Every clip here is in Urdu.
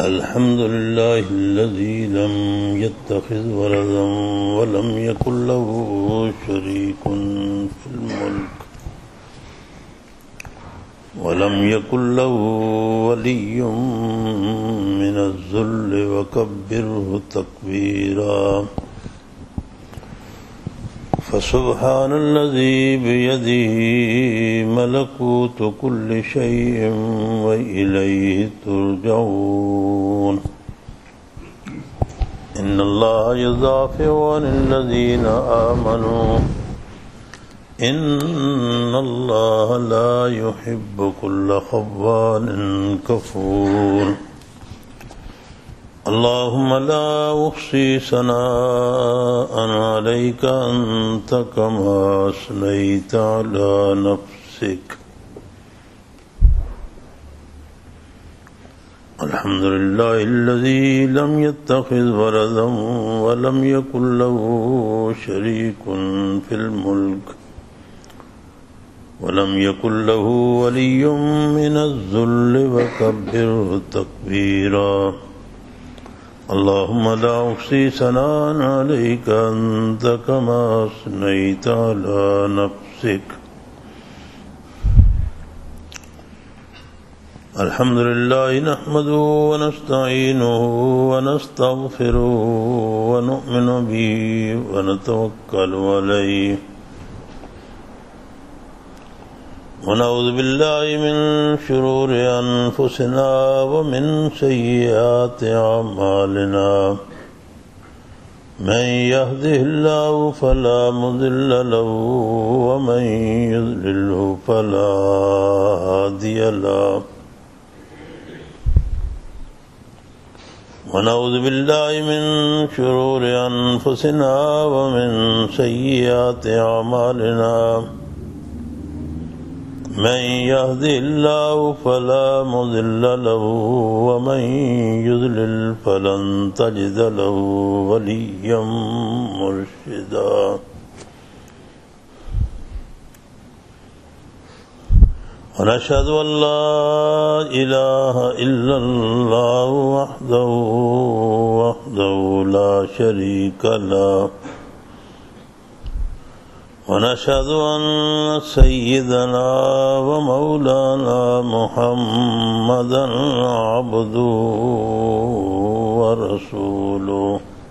الحمد لله الذي لم يتخذ ولدا ولم يكن له شريك في الملك ولم يكن له ولي من الذل وكبره تكبيرا فسبحان الذي بيده ملكوت كل شيء وإليه ترجعون إن الله يدافع عن الذين آمنوا إن الله لا يحب كل خوان كفور اللهم لا أحصي ثناء عليك أنت كما أثنيت على نفسك الحمد لله الذي لم يتخذ ولدا ولم يكن له شريك في الملك ولم يكن له ولي من الذل وكبره تكبيرا اللهم لا أحصي ثناء عليك أنت كما أثنيت على نفسك الحمد لله نحمده ونستعينه ونستغفره ونؤمن به ونتوكل عليه ونعوذ بالله من شرور أنفسنا ومن سيئات أعمالنا من يهده الله فلا مضل له ومن يضلله فلا هادي له ونعوذ بالله من شرور أنفسنا ومن سيئات أعمالنا من يهده الله فلا مضل له ومن يضلل فلن تجد له وليا مرشدا ونشهد أن لا إله إلا الله وحده لا شريك له ونشهد أن سيدنا ومولانا محمدا عبده ورسوله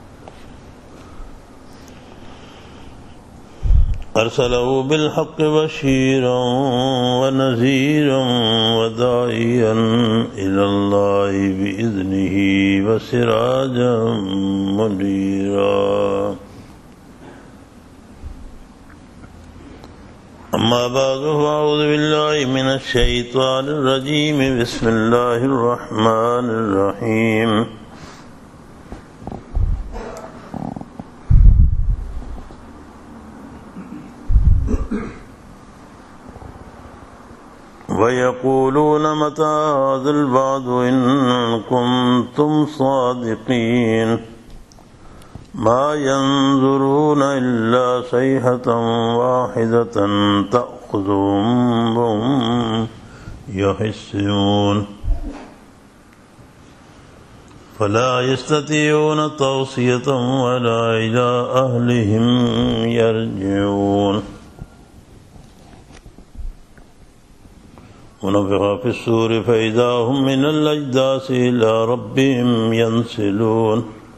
أرسله بالحق بشيرا ونذيرا وداعيا إلى الله بإذنه وسراجا منيرا أما بعد فأعوذ بالله من الشيطان الرجيم بسم الله الرحمن الرحيم ويقولون متى هذا الوعد إن كنتم صادقين ما ينظرون إلا صيحة واحدة تأخذهم وهم يحسون فلا يستطيعون توصية ولا إلى أهلهم يرجعون ونفخ في الصور فإذا هم من الأجداث إلى ربهم ينسلون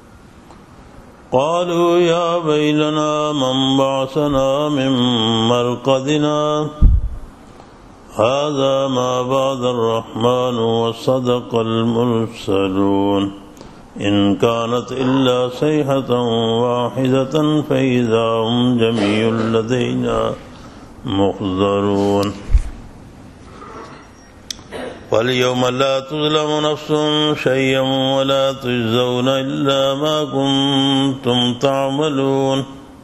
قالوا يا ويلنا من بعثنا من مرقدنا هذا ما وعد الرحمن وصدق المرسلون إن كانت إلا صيحة واحدة فإذا هم جميع لدينا محضرون واليوم لا تظلم نفس شيئا ولا تجزون إلا ما كنتم تعملون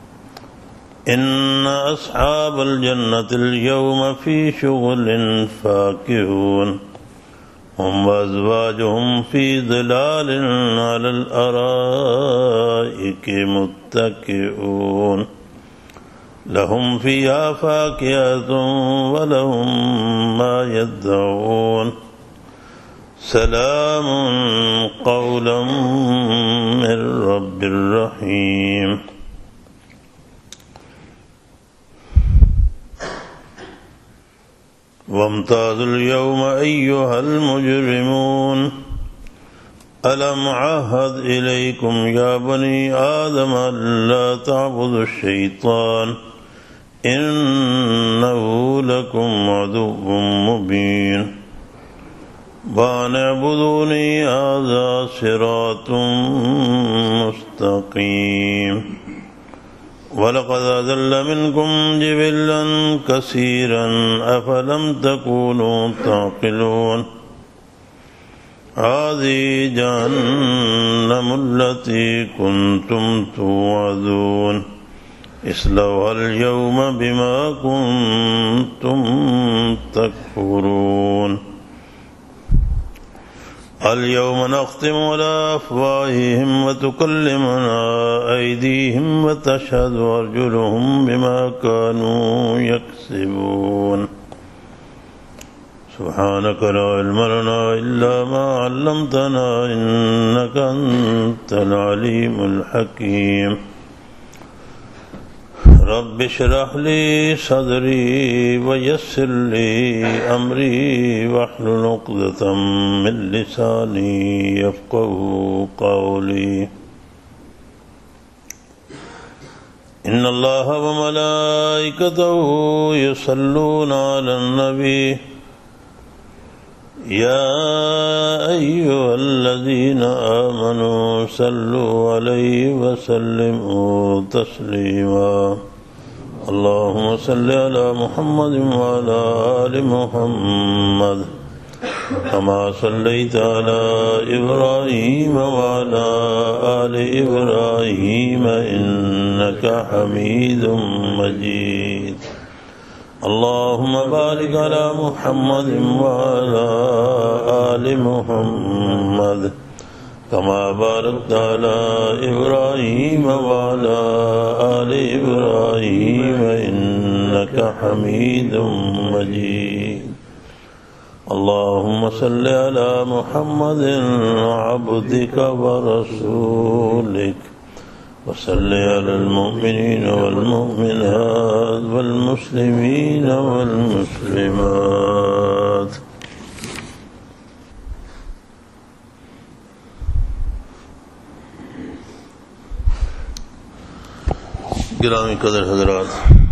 إن أصحاب الجنة اليوم في شغل فاكهون هم وأزواجهم في ظلال على الأرائك متكئون لهم فيها فاكهة ولهم ما يدعون سلام قولا من رب رحیم. وامتازوا اليوم أيها المجرمون ألم عهد إليكم يا بني آدم ألا تعبدوا الشيطان إنه لكم عدو مبين وأن اعبدوني هذا صراط مستقيم. وَلَقَدْ أَضَلَّ مِنْكُمْ جِبِلًّا كَثِيرًا أَفَلَمْ تَكُونُوا تَعْقِلُونَ. هَذِهِ جَهَنَّمُ الَّتِي كُنْتُمْ تُوعَدُونَ اصْلَوْهَا الْيَوْمَ بِمَا كُنْتُمْ تَكْفُرُونَ. اليوم نختم على أفواههم وتكلمنا أيديهم وتشهد أرجلهم بما كانوا يكسبون. سبحانك لا علم لنا إلا ما علمتنا إنك أنت العليم الحكيم. رب اشرح لي صدري ويسر لي أمري واحلل عقدة من لساني يفقهوا قولي. إن الله وملائكته يصلون على النبي يا أيها الذين آمنوا صلوا عليه وسلموا تسليما. اللهم صل على محمد وعلى آل محمد كما صليت على إبراهيم وعلى آل إبراهيم إنك حميد مجيد. اللهم بارك على محمد وعلى آل محمد كما باركت على إبراهيم وعلى آل إبراهيم إنك حميد مجيد. اللهم صل على محمد عبدك ورسولك وصل على المؤمنين والمؤمنات والمسلمين والمسلمات. گرامی قدر حضرات،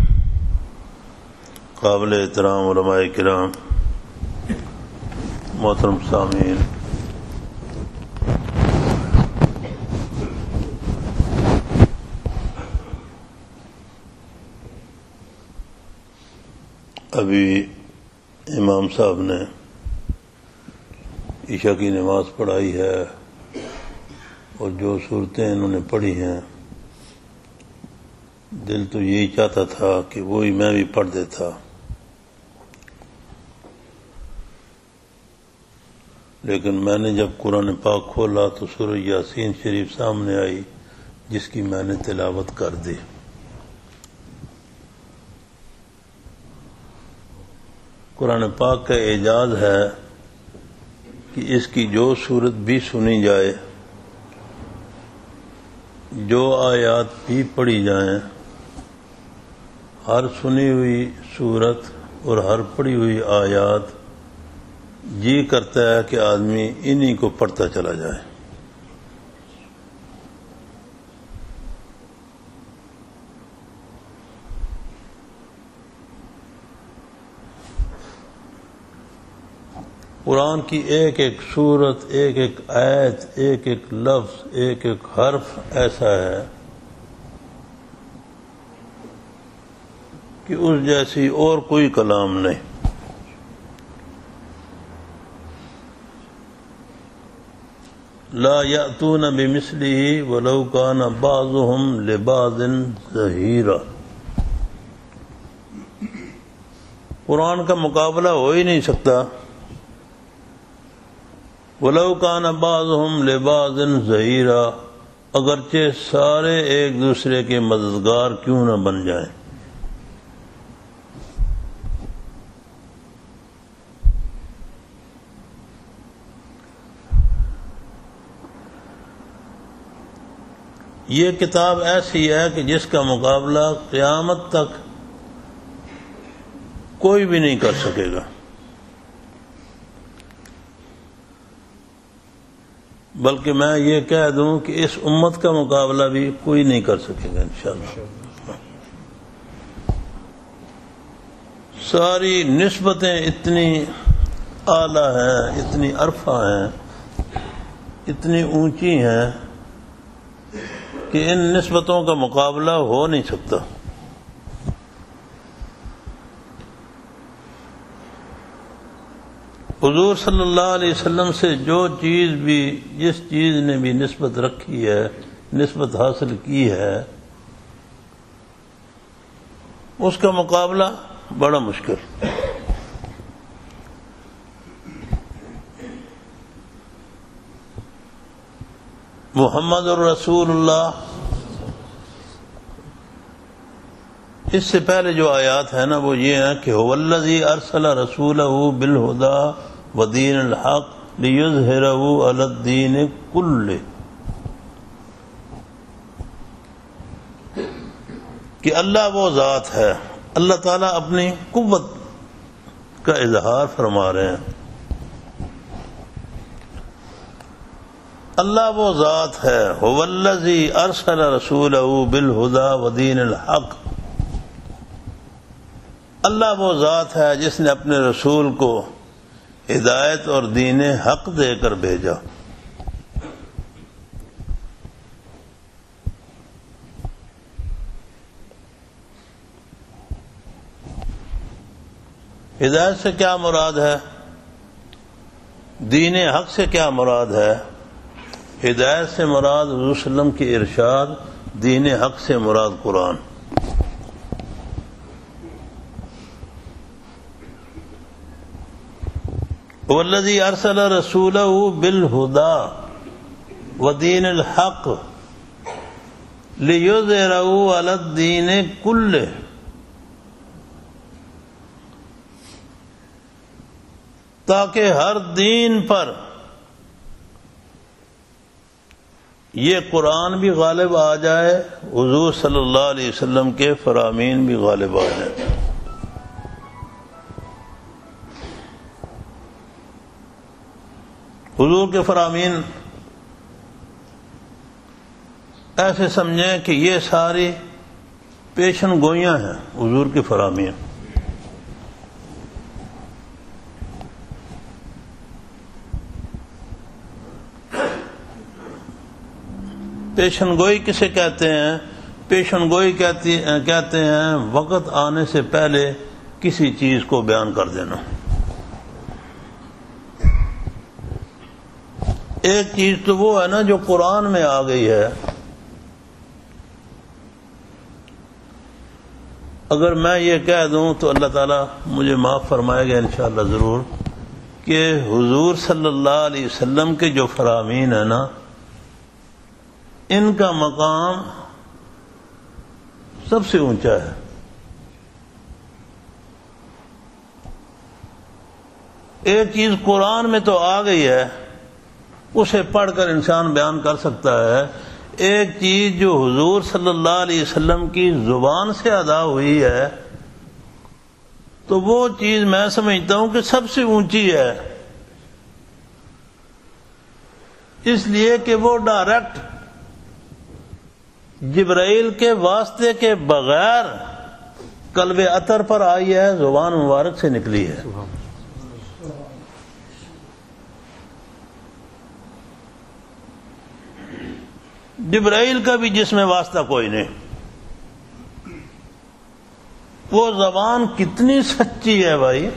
قابل احترام علماء کرام، محترم سامعین، ابھی امام صاحب نے عشاء کی نماز پڑھائی ہے اور جو صورتیں انہوں نے پڑھی ہیں دل تو یہی چاہتا تھا کہ وہی میں بھی پڑھ دیتا، لیکن میں نے جب قرآن پاک کھولا تو سورہ یاسین شریف سامنے آئی جس کی میں نے تلاوت کر دی. قرآن پاک کا اعجاز ہے کہ اس کی جو صورت بھی سنی جائے، جو آیات بھی پڑھی جائیں، ہر سنی ہوئی صورت اور ہر پڑھی ہوئی آیات جی کرتا ہے کہ آدمی انہی کو پڑھتا چلا جائے. قرآن کی ایک ایک صورت، ایک ایک آیت، ایک ایک لفظ، ایک ایک حرف ایسا ہے کہ اس جیسی اور کوئی کلام نہیں. لا یأتون بمثلہ ولو کان بعضهم لبعض ظہیرا. قرآن کا مقابلہ ہو ہی نہیں سکتا. ولو کان بعضهم لبعض ظہیرا، اگرچہ سارے ایک دوسرے کے مددگار کیوں نہ بن جائیں. یہ کتاب ایسی ہے کہ جس کا مقابلہ قیامت تک کوئی بھی نہیں کر سکے گا، بلکہ میں یہ کہہ دوں کہ اس امت کا مقابلہ بھی کوئی نہیں کر سکے گا انشاءاللہ۔ ساری نسبتیں اتنی اعلیٰ ہیں، اتنی عرفہ ہیں، اتنی اونچی ہیں کہ ان نسبتوں کا مقابلہ ہو نہیں سکتا۔ حضور صلی اللہ علیہ وسلم سے جس چیز نے بھی نسبت رکھی ہے، نسبت حاصل کی ہے، اس کا مقابلہ بڑا مشکل۔ محمد الرسول اللہ، اس سے پہلے جو آیات ہیں نا وہ یہ ہیں کہ هو الذی ارسل رسوله بالهدى ودین الحق لیظہرہ علی الدین کلہ، کہ اللہ وہ ذات ہے، اللہ تعالیٰ اپنی قوت کا اظہار فرما رہے ہیں۔ اللہ وہ ذات ہے، هو الذی ارسل رسولہ بالہدى ودین الحق، اللہ وہ ذات ہے جس نے اپنے رسول کو ہدایت اور دین حق دے کر بھیجا۔ ہدایت سے کیا مراد ہے؟ دین حق سے کیا مراد ہے؟ ہدایت سے مراد حضور صلی اللہ علیہ وسلم کی ارشاد، دین حق سے مراد قرآن۔ والذی ارسل رسولہ بالہدى ودین الحق لیظہرہ علی الدین کلہ، تاکہ ہر دین پر یہ قرآن بھی غالب آ جائے، حضور صلی اللہ علیہ وسلم کے فرامین بھی غالب آ جائیں۔ حضور کے فرامین ایسے سمجھیں کہ یہ ساری پیشن گوئیاں ہیں حضور کے فرامین۔ پیشن گوئی کسے کہتے ہیں؟ پیشن گوئی کہتے ہیں وقت آنے سے پہلے کسی چیز کو بیان کر دینا۔ ایک چیز تو وہ ہے نا جو قرآن میں آ گئی ہے، اگر میں یہ کہہ دوں تو اللہ تعالیٰ مجھے معاف فرمائے گا انشاءاللہ ضرور، کہ حضور صلی اللہ علیہ وسلم کے جو فرامین ہیں نا، ان کا مقام سب سے اونچا ہے۔ ایک چیز قرآن میں تو آ گئی ہے، اسے پڑھ کر انسان بیان کر سکتا ہے، ایک چیز جو حضور صلی اللہ علیہ وسلم کی زبان سے ادا ہوئی ہے تو وہ چیز میں سمجھتا ہوں کہ سب سے اونچی ہے، اس لیے کہ وہ ڈائریکٹ جبرائیل کے واسطے کے بغیر قلب اطہر پر آئی ہے، زبان مبارک سے نکلی ہے۔ جبرائیل کا بھی جس میں واسطہ کوئی نہیں۔ وہ زبان کتنی سچی ہے بھائی،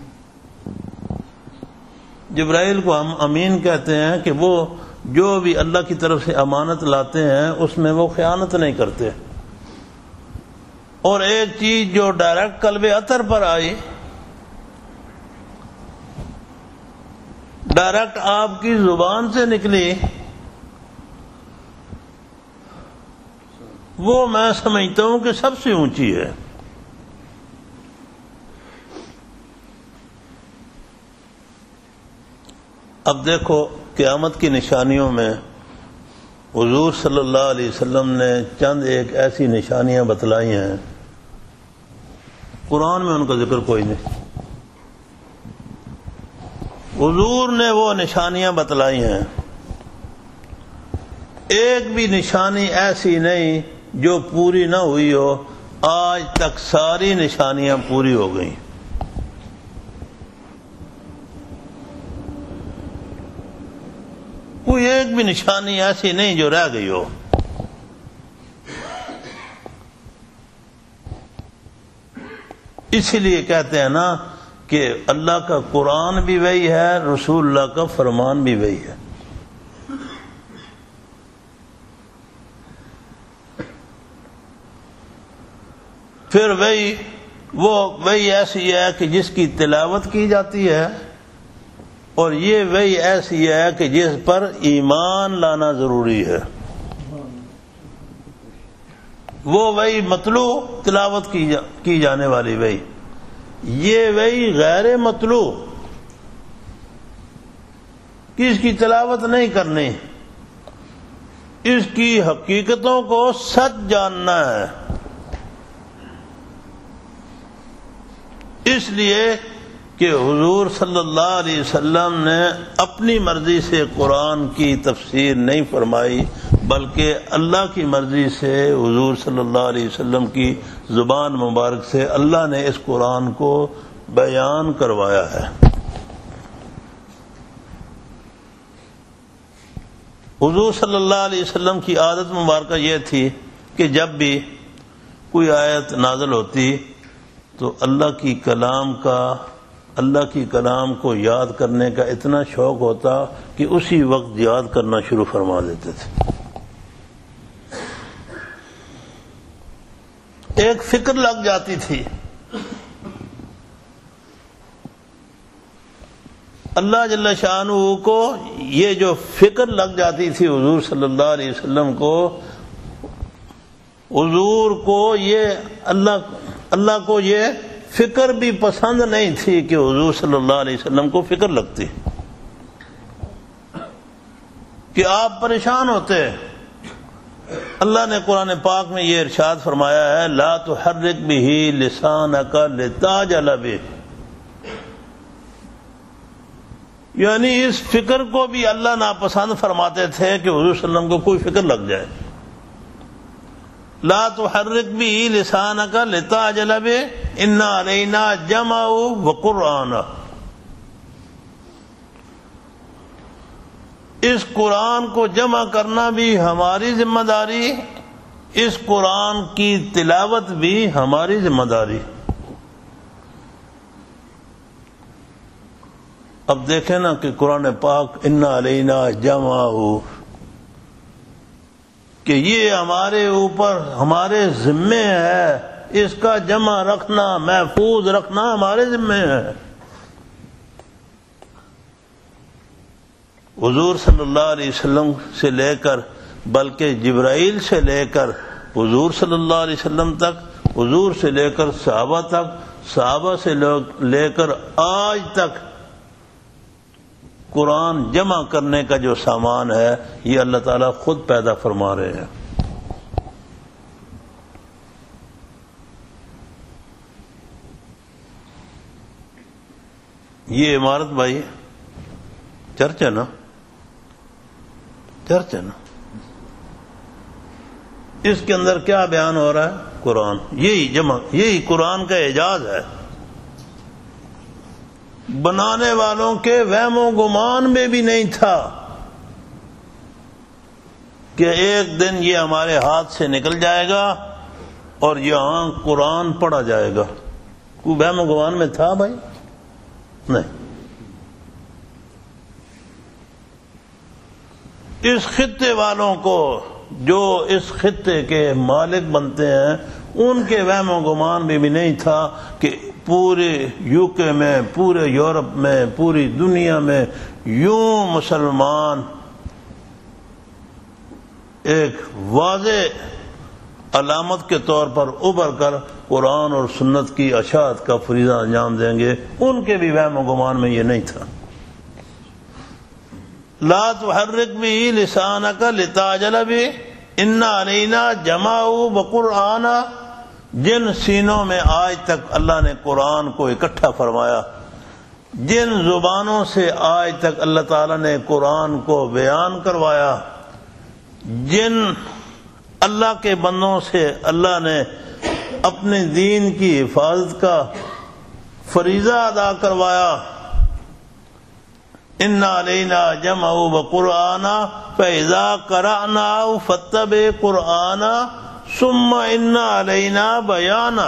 جبرائیل کو ہم امین کہتے ہیں کہ وہ جو بھی اللہ کی طرف سے امانت لاتے ہیں اس میں وہ خیانت نہیں کرتے۔ اور ایک چیز جو ڈائریکٹ قلب اطہر پر آئی، ڈائریکٹ آپ کی زبان سے نکلی، وہ میں سمجھتا ہوں کہ سب سے اونچی ہے۔ اب دیکھو قیامت کی نشانیوں میں حضور صلی اللہ علیہ وسلم نے چند ایک ایسی نشانیاں بتلائی ہیں، قرآن میں ان کا ذکر کوئی نہیں۔ حضور نے وہ نشانیاں بتلائی ہیں، ایک بھی نشانی ایسی نہیں جو پوری نہ ہوئی ہو۔ آج تک ساری نشانیاں پوری ہو گئیں۔ کوئی ایک بھی نشانی ایسی نہیں جو رہ گئی ہو۔ اسی لیے کہتے ہیں نا کہ اللہ کا قرآن بھی وہی ہے، رسول اللہ کا فرمان بھی وہی ہے۔ پھر وہی ایسی ہے کہ جس کی تلاوت کی جاتی ہے، اور یہ وہی ایسی ہے کہ جس پر ایمان لانا ضروری ہے۔ وہ وہی مطلوع تلاوت کی جانے والی وہی، یہ وہی غیر مطلوع کہ اس کی تلاوت نہیں کرنی، اس کی حقیقتوں کو سچ جاننا ہے۔ اس لیے کہ حضور صلی اللہ علیہ وسلم نے اپنی مرضی سے قرآن کی تفسیر نہیں فرمائی، بلکہ اللہ کی مرضی سے حضور صلی اللہ علیہ وسلم کی زبان مبارک سے اللہ نے اس قرآن کو بیان کروایا ہے۔ حضور صلی اللہ علیہ وسلم کی عادت مبارکہ یہ تھی کہ جب بھی کوئی آیت نازل ہوتی تو اللہ کی کلام کو یاد کرنے کا اتنا شوق ہوتا کہ اسی وقت یاد کرنا شروع فرما دیتے تھے۔ ایک فکر لگ جاتی تھی، اللہ جل شانہ کو یہ جو فکر لگ جاتی تھی حضور صلی اللہ علیہ وسلم کو، حضور کو یہ اللہ کو یہ فکر بھی پسند نہیں تھی کہ حضور صلی اللہ علیہ وسلم کو فکر لگتی، کہ آپ پریشان ہوتے۔ اللہ نے قرآن پاک میں یہ ارشاد فرمایا ہے، لا تحرک بہ لسانک لتعجل بہ، یعنی اس فکر کو بھی اللہ ناپسند فرماتے تھے کہ حضور صلی اللہ علیہ وسلم کو کوئی فکر لگ جائے۔ لا تحرک بہ لسانک لتعجل بہ ان علینا جمعہ وقرآنہ، اس قرآن کو جمع کرنا بھی ہماری ذمہ داری، اس قرآن کی تلاوت بھی ہماری ذمہ داری۔ اب دیکھیں نا کہ قرآن پاک ان علینا جمعہ، کہ یہ ہمارے اوپر ہمارے ذمے ہے، اس کا جمع رکھنا محفوظ رکھنا ہمارے ذمے ہے۔ حضور صلی اللہ علیہ وسلم سے لے کر، بلکہ جبرائیل سے لے کر حضور صلی اللہ علیہ وسلم تک، حضور سے لے کر صحابہ تک، صحابہ سے لے کر آج تک قرآن جمع کرنے کا جو سامان ہے یہ اللہ تعالیٰ خود پیدا فرما رہے ہیں۔ یہ عمارت بھائی چرچ ہے نا، چرچ ہے نا، اس کے اندر کیا بیان ہو رہا ہے؟ قرآن، یہی قرآن کا اعجاز ہے۔ بنانے والوں کے وہم و گمان میں بھی نہیں تھا کہ ایک دن یہ ہمارے ہاتھ سے نکل جائے گا اور یہاں قرآن پڑھا جائے گا۔ کوئی وہم و گمان میں تھا بھائی؟ نہیں۔ اس خطے والوں کو، جو اس خطے کے مالک بنتے ہیں، ان کے وہم و گمان میں بھی نہیں تھا کہ پورے یو کے میں، پورے یورپ میں، پوری دنیا میں یوں مسلمان ایک واضح علامت کے طور پر ابھر کر قرآن اور سنت کی اشاعت کا فریضہ انجام دیں گے۔ ان کے بھی وہم و گمان میں یہ نہیں تھا۔ لا تحرک به لسانک لتعجل به ان علینا جمعہ وقرآن، جن سینوں میں آج تک اللہ نے قرآن کو اکٹھا فرمایا، جن زبانوں سے آج تک اللہ تعالیٰ نے قرآن کو بیان کروایا، جن اللہ کے بندوں سے اللہ نے اپنے دین کی حفاظت کا فریضہ ادا کروایا، ان علینا جمعہ وقرآن فاذا قرأناه فاتبع قرآن ثم ان علینا بیانا،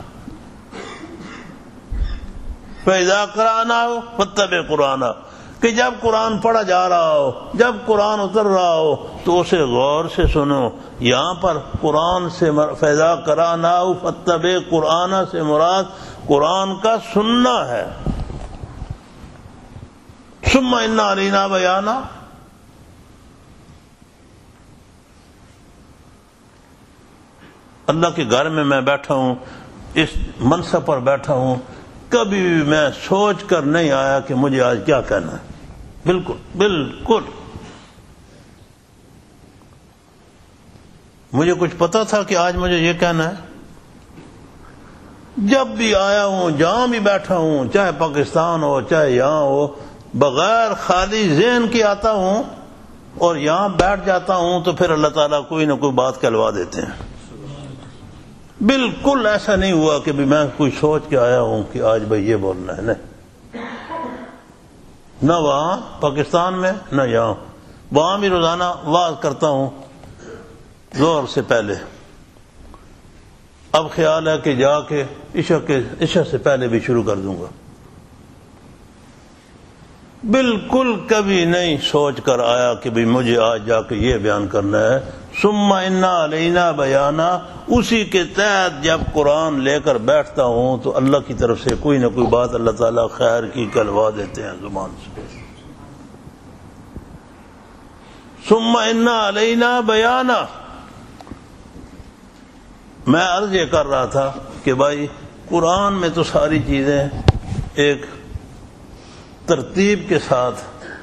فاذا قرأناه فاتبع قرآن، کہ جب قرآن پڑھا جا رہا ہو، جب قرآن اتر رہا ہو تو اسے غور سے سنو۔ یہاں پر قرآن سے فاذا قرأناه فاتبع قرآن سے مراد قرآن کا سننا ہے۔ ثم ان علینا بیانا، اللہ کے گھر میں میں بیٹھا ہوں، اس منصب پر بیٹھا ہوں، کبھی بھی میں سوچ کر نہیں آیا کہ مجھے آج کیا کہنا ہے، بالکل بالکل۔ مجھے کچھ پتا تھا کہ آج مجھے یہ کہنا ہے؟ جب بھی آیا ہوں، جہاں بھی بیٹھا ہوں، چاہے پاکستان ہو چاہے یہاں ہو، بغیر خالی ذہن کے آتا ہوں اور یہاں بیٹھ جاتا ہوں تو پھر اللہ تعالیٰ کوئی نہ کوئی بات کہلوا دیتے ہیں۔ بالکل ایسا نہیں ہوا کہ بھی میں کوئی سوچ کے آیا ہوں کہ آج بھائی یہ بولنا ہے، نہیں، نہ وہاں پاکستان میں نہ یہاں۔ وہاں بھی روزانہ واز کرتا ہوں ظہر سے پہلے، اب خیال ہے کہ جا کے عشاء سے پہلے بھی شروع کر دوں گا۔ بالکل کبھی نہیں سوچ کر آیا کہ بھی مجھے آج جا کے یہ بیان کرنا ہے۔ ثم ان علینا بیانا، اسی کے تحت جب قرآن لے کر بیٹھتا ہوں تو اللہ کی طرف سے کوئی نہ کوئی بات اللہ تعالیٰ خیر کی کہلوا دیتے ہیں زبان سے۔ ثم ان علینا بیانا، میں عرض یہ کر رہا تھا کہ بھائی قرآن میں تو ساری چیزیں ایک ترتیب کے ساتھ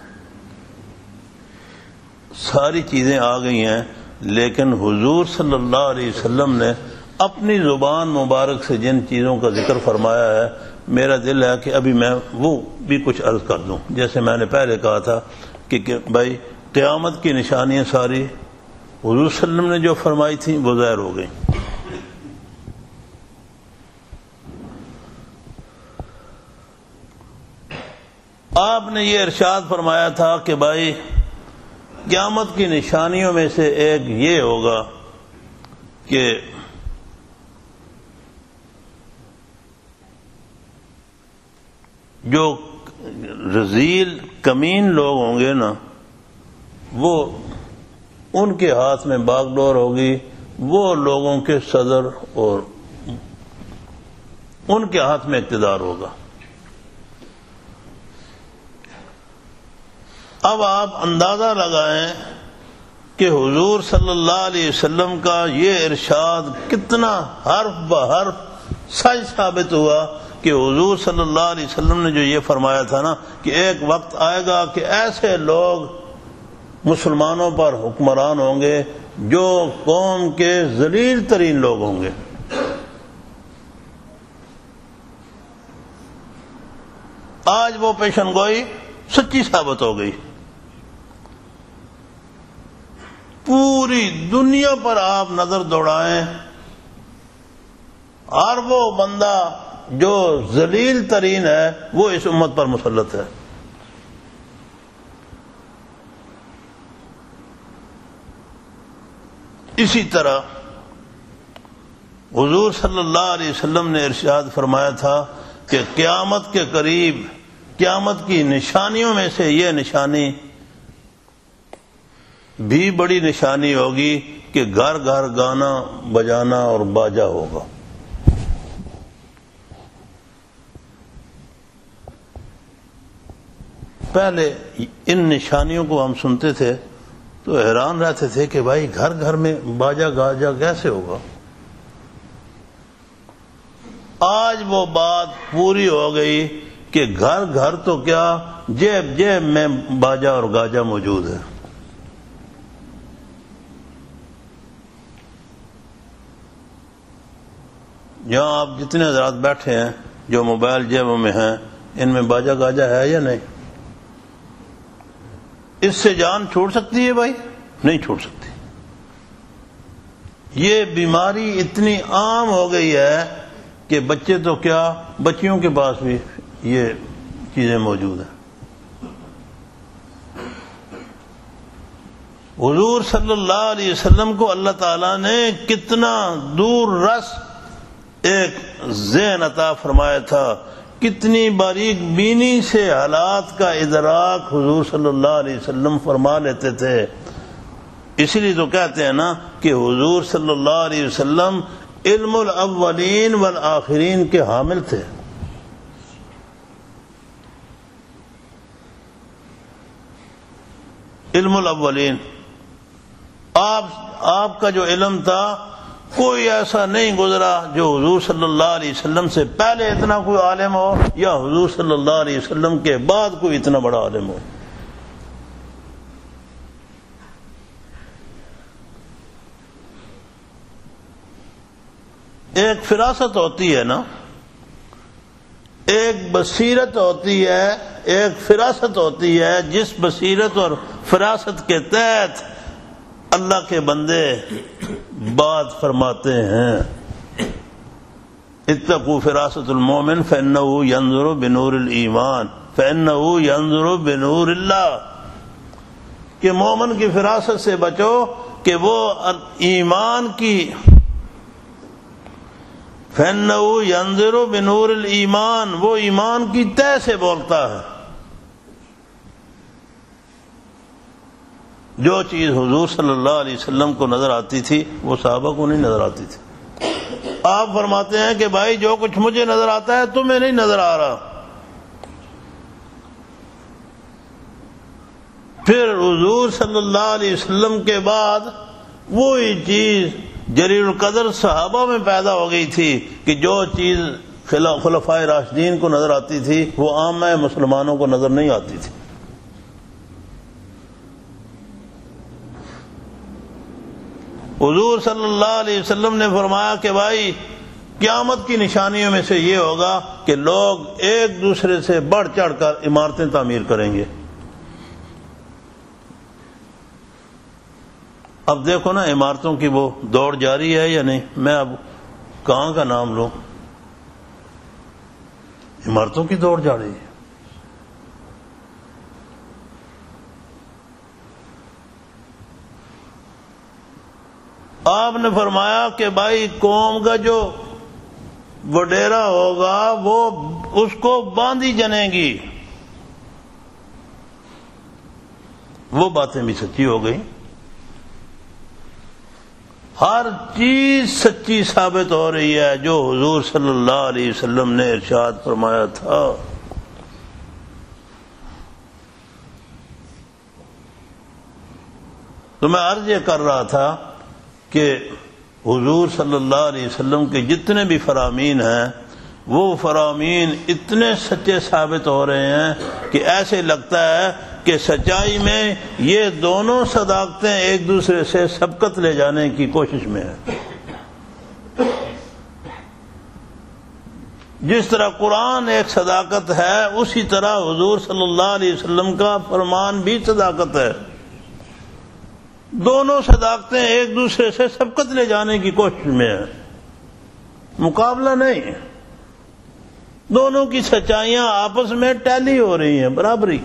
ساری چیزیں آ گئی ہیں، لیکن حضور صلی اللہ علیہ وسلم نے اپنی زبان مبارک سے جن چیزوں کا ذکر فرمایا ہے، میرا دل ہے کہ ابھی میں وہ بھی کچھ عرض کر دوں۔ جیسے میں نے پہلے کہا تھا کہ بھائی قیامت کی نشانیاں ساری حضور صلی اللہ علیہ وسلم نے جو فرمائی تھیں وہ ظاہر ہو گئی۔ آپ نے یہ ارشاد فرمایا تھا کہ بھائی قیامت کی نشانیوں میں سے ایک یہ ہوگا کہ جو رذیل کمین لوگ ہوں گے نا، وہ ان کے ہاتھ میں باغ ڈور ہوگی، وہ لوگوں کے صدر اور ان کے ہاتھ میں اقتدار ہوگا۔ اب آپ اندازہ لگائیں کہ حضور صلی اللہ علیہ وسلم کا یہ ارشاد کتنا حرف بحرف سچ ثابت ہوا کہ حضور صلی اللہ علیہ وسلم نے جو یہ فرمایا تھا نا کہ ایک وقت آئے گا کہ ایسے لوگ مسلمانوں پر حکمران ہوں گے جو قوم کے ذلیل ترین لوگ ہوں گے۔ آج وہ پیشن گوئی سچی ثابت ہو گئی۔ پوری دنیا پر آپ نظر دوڑائیں، ہر وہ بندہ جو ذلیل ترین ہے وہ اس امت پر مسلط ہے۔ اسی طرح حضور صلی اللہ علیہ وسلم نے ارشاد فرمایا تھا کہ قیامت کے قریب قیامت کی نشانیوں میں سے یہ نشانی بھی بڑی نشانی ہوگی کہ گھر گھر گانا بجانا اور باجا ہوگا۔ پہلے ان نشانیوں کو ہم سنتے تھے تو حیران رہتے تھے کہ بھائی گھر گھر میں باجا گاجا کیسے ہوگا۔ آج وہ بات پوری ہو گئی کہ گھر گھر تو کیا جیب جیب میں باجا اور گاجا موجود ہے. یہاں آپ جتنے حضرات بیٹھے ہیں جو موبائل جیبوں میں ہیں، ان میں باجا گاجا ہے یا نہیں؟ اس سے جان چھوٹ سکتی ہے بھائی؟ نہیں چھوٹ سکتی. یہ بیماری اتنی عام ہو گئی ہے کہ بچے تو کیا، بچیوں کے پاس بھی یہ چیزیں موجود ہیں. حضور صلی اللہ علیہ وسلم کو اللہ تعالیٰ نے کتنا دور رس ایک ذہن عطا فرمایا تھا، کتنی باریک بینی سے حالات کا ادراک حضور صلی اللہ علیہ وسلم فرما لیتے تھے. اسی لیے تو کہتے ہیں نا کہ حضور صلی اللہ علیہ وسلم علم الاولین والآخرین کے حامل تھے. علم الاولین، آپ کا جو علم تھا کوئی ایسا نہیں گزرا جو حضور صلی اللہ علیہ وسلم سے پہلے اتنا کوئی عالم ہو یا حضور صلی اللہ علیہ وسلم کے بعد کوئی اتنا بڑا عالم ہو. ایک فراست ہوتی ہے نا، ایک بصیرت ہوتی ہے، ایک فراست ہوتی ہے، جس بصیرت اور فراست کے تحت اللہ کے بندے بات فرماتے ہیں. اتقوا فراست المومن فإنه ينظر بنور الایمان فإنه ينظر بنور اللہ، کہ مومن کی فراست سے بچو کہ وہ ایمان کی، فإنه ينظر بنور الایمان، وہ ایمان کی تہ سے بولتا ہے. جو چیز حضور صلی اللہ علیہ وسلم کو نظر آتی تھی وہ صحابہ کو نہیں نظر آتی تھی. آپ فرماتے ہیں کہ بھائی جو کچھ مجھے نظر آتا ہے تمہیں نہیں نظر آ رہا. پھر حضور صلی اللہ علیہ وسلم کے بعد وہی چیز جلیل القدر صحابہ میں پیدا ہو گئی تھی کہ جو چیز خلفائے راشدین کو نظر آتی تھی وہ عامہ مسلمانوں کو نظر نہیں آتی تھی. حضور صلی اللہ علیہ وسلم نے فرمایا کہ بھائی قیامت کی نشانیوں میں سے یہ ہوگا کہ لوگ ایک دوسرے سے بڑھ چڑھ کر عمارتیں تعمیر کریں گے. اب دیکھو نا عمارتوں کی وہ دوڑ جاری ہے یا نہیں. میں اب کہاں کا نام لوں، عمارتوں کی دوڑ جاری ہے. آپ نے فرمایا کہ بھائی قوم کا جو وڈیرا ہوگا وہ اس کو باندھی جنے گی. وہ باتیں بھی سچی ہو گئی. ہر چیز سچی ثابت ہو رہی ہے جو حضور صلی اللہ علیہ وسلم نے ارشاد فرمایا تھا. تو میں عرض یہ کر رہا تھا کہ حضور صلی اللہ علیہ وسلم کے جتنے بھی فرامین ہیں وہ فرامین اتنے سچے ثابت ہو رہے ہیں کہ ایسے لگتا ہے کہ سچائی میں یہ دونوں صداقتیں ایک دوسرے سے سبقت لے جانے کی کوشش میں ہیں. جس طرح قرآن ایک صداقت ہے اسی طرح حضور صلی اللہ علیہ وسلم کا فرمان بھی صداقت ہے. دونوں صداقتیں ایک دوسرے سے سبقت لے جانے کی کوشش میں ہیں، مقابلہ نہیں. دونوں کی سچائیاں آپس میں ٹیلی ہو رہی ہیں، برابری.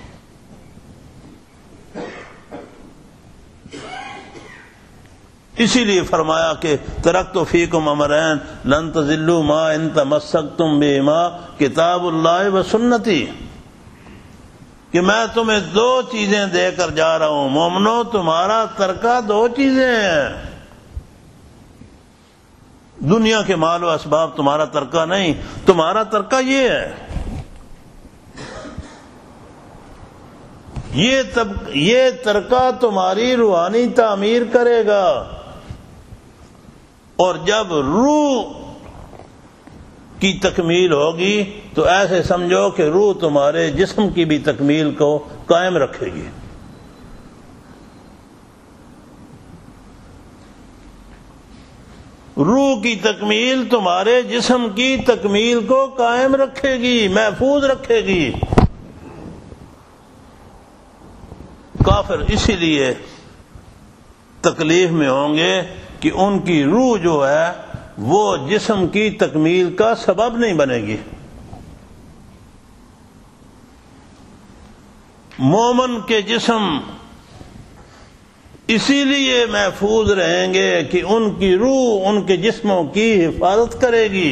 اسی لیے فرمایا کہ ترکت فیکم امرین لن تضلوا ما ان تمسکتم بہما کتاب اللہ و سنتی، کہ میں تمہیں دو چیزیں دے کر جا رہا ہوں. مومنو تمہارا ترکہ دو چیزیں ہیں. دنیا کے مال و اسباب تمہارا ترکہ نہیں، تمہارا ترکہ یہ ہے. یہ ترکہ تمہاری روحانی تعمیر کرے گا، اور جب روح کی تکمیل ہوگی تو ایسے سمجھو کہ روح تمہارے جسم کی بھی تکمیل کو قائم رکھے گی. روح کی تکمیل تمہارے جسم کی تکمیل کو قائم رکھے گی، محفوظ رکھے گی. کافر اسی لیے تکلیف میں ہوں گے کہ ان کی روح جو ہے وہ جسم کی تکمیل کا سبب نہیں بنے گی. مومن کے جسم اسی لیے محفوظ رہیں گے کہ ان کی روح ان کے جسموں کی حفاظت کرے گی.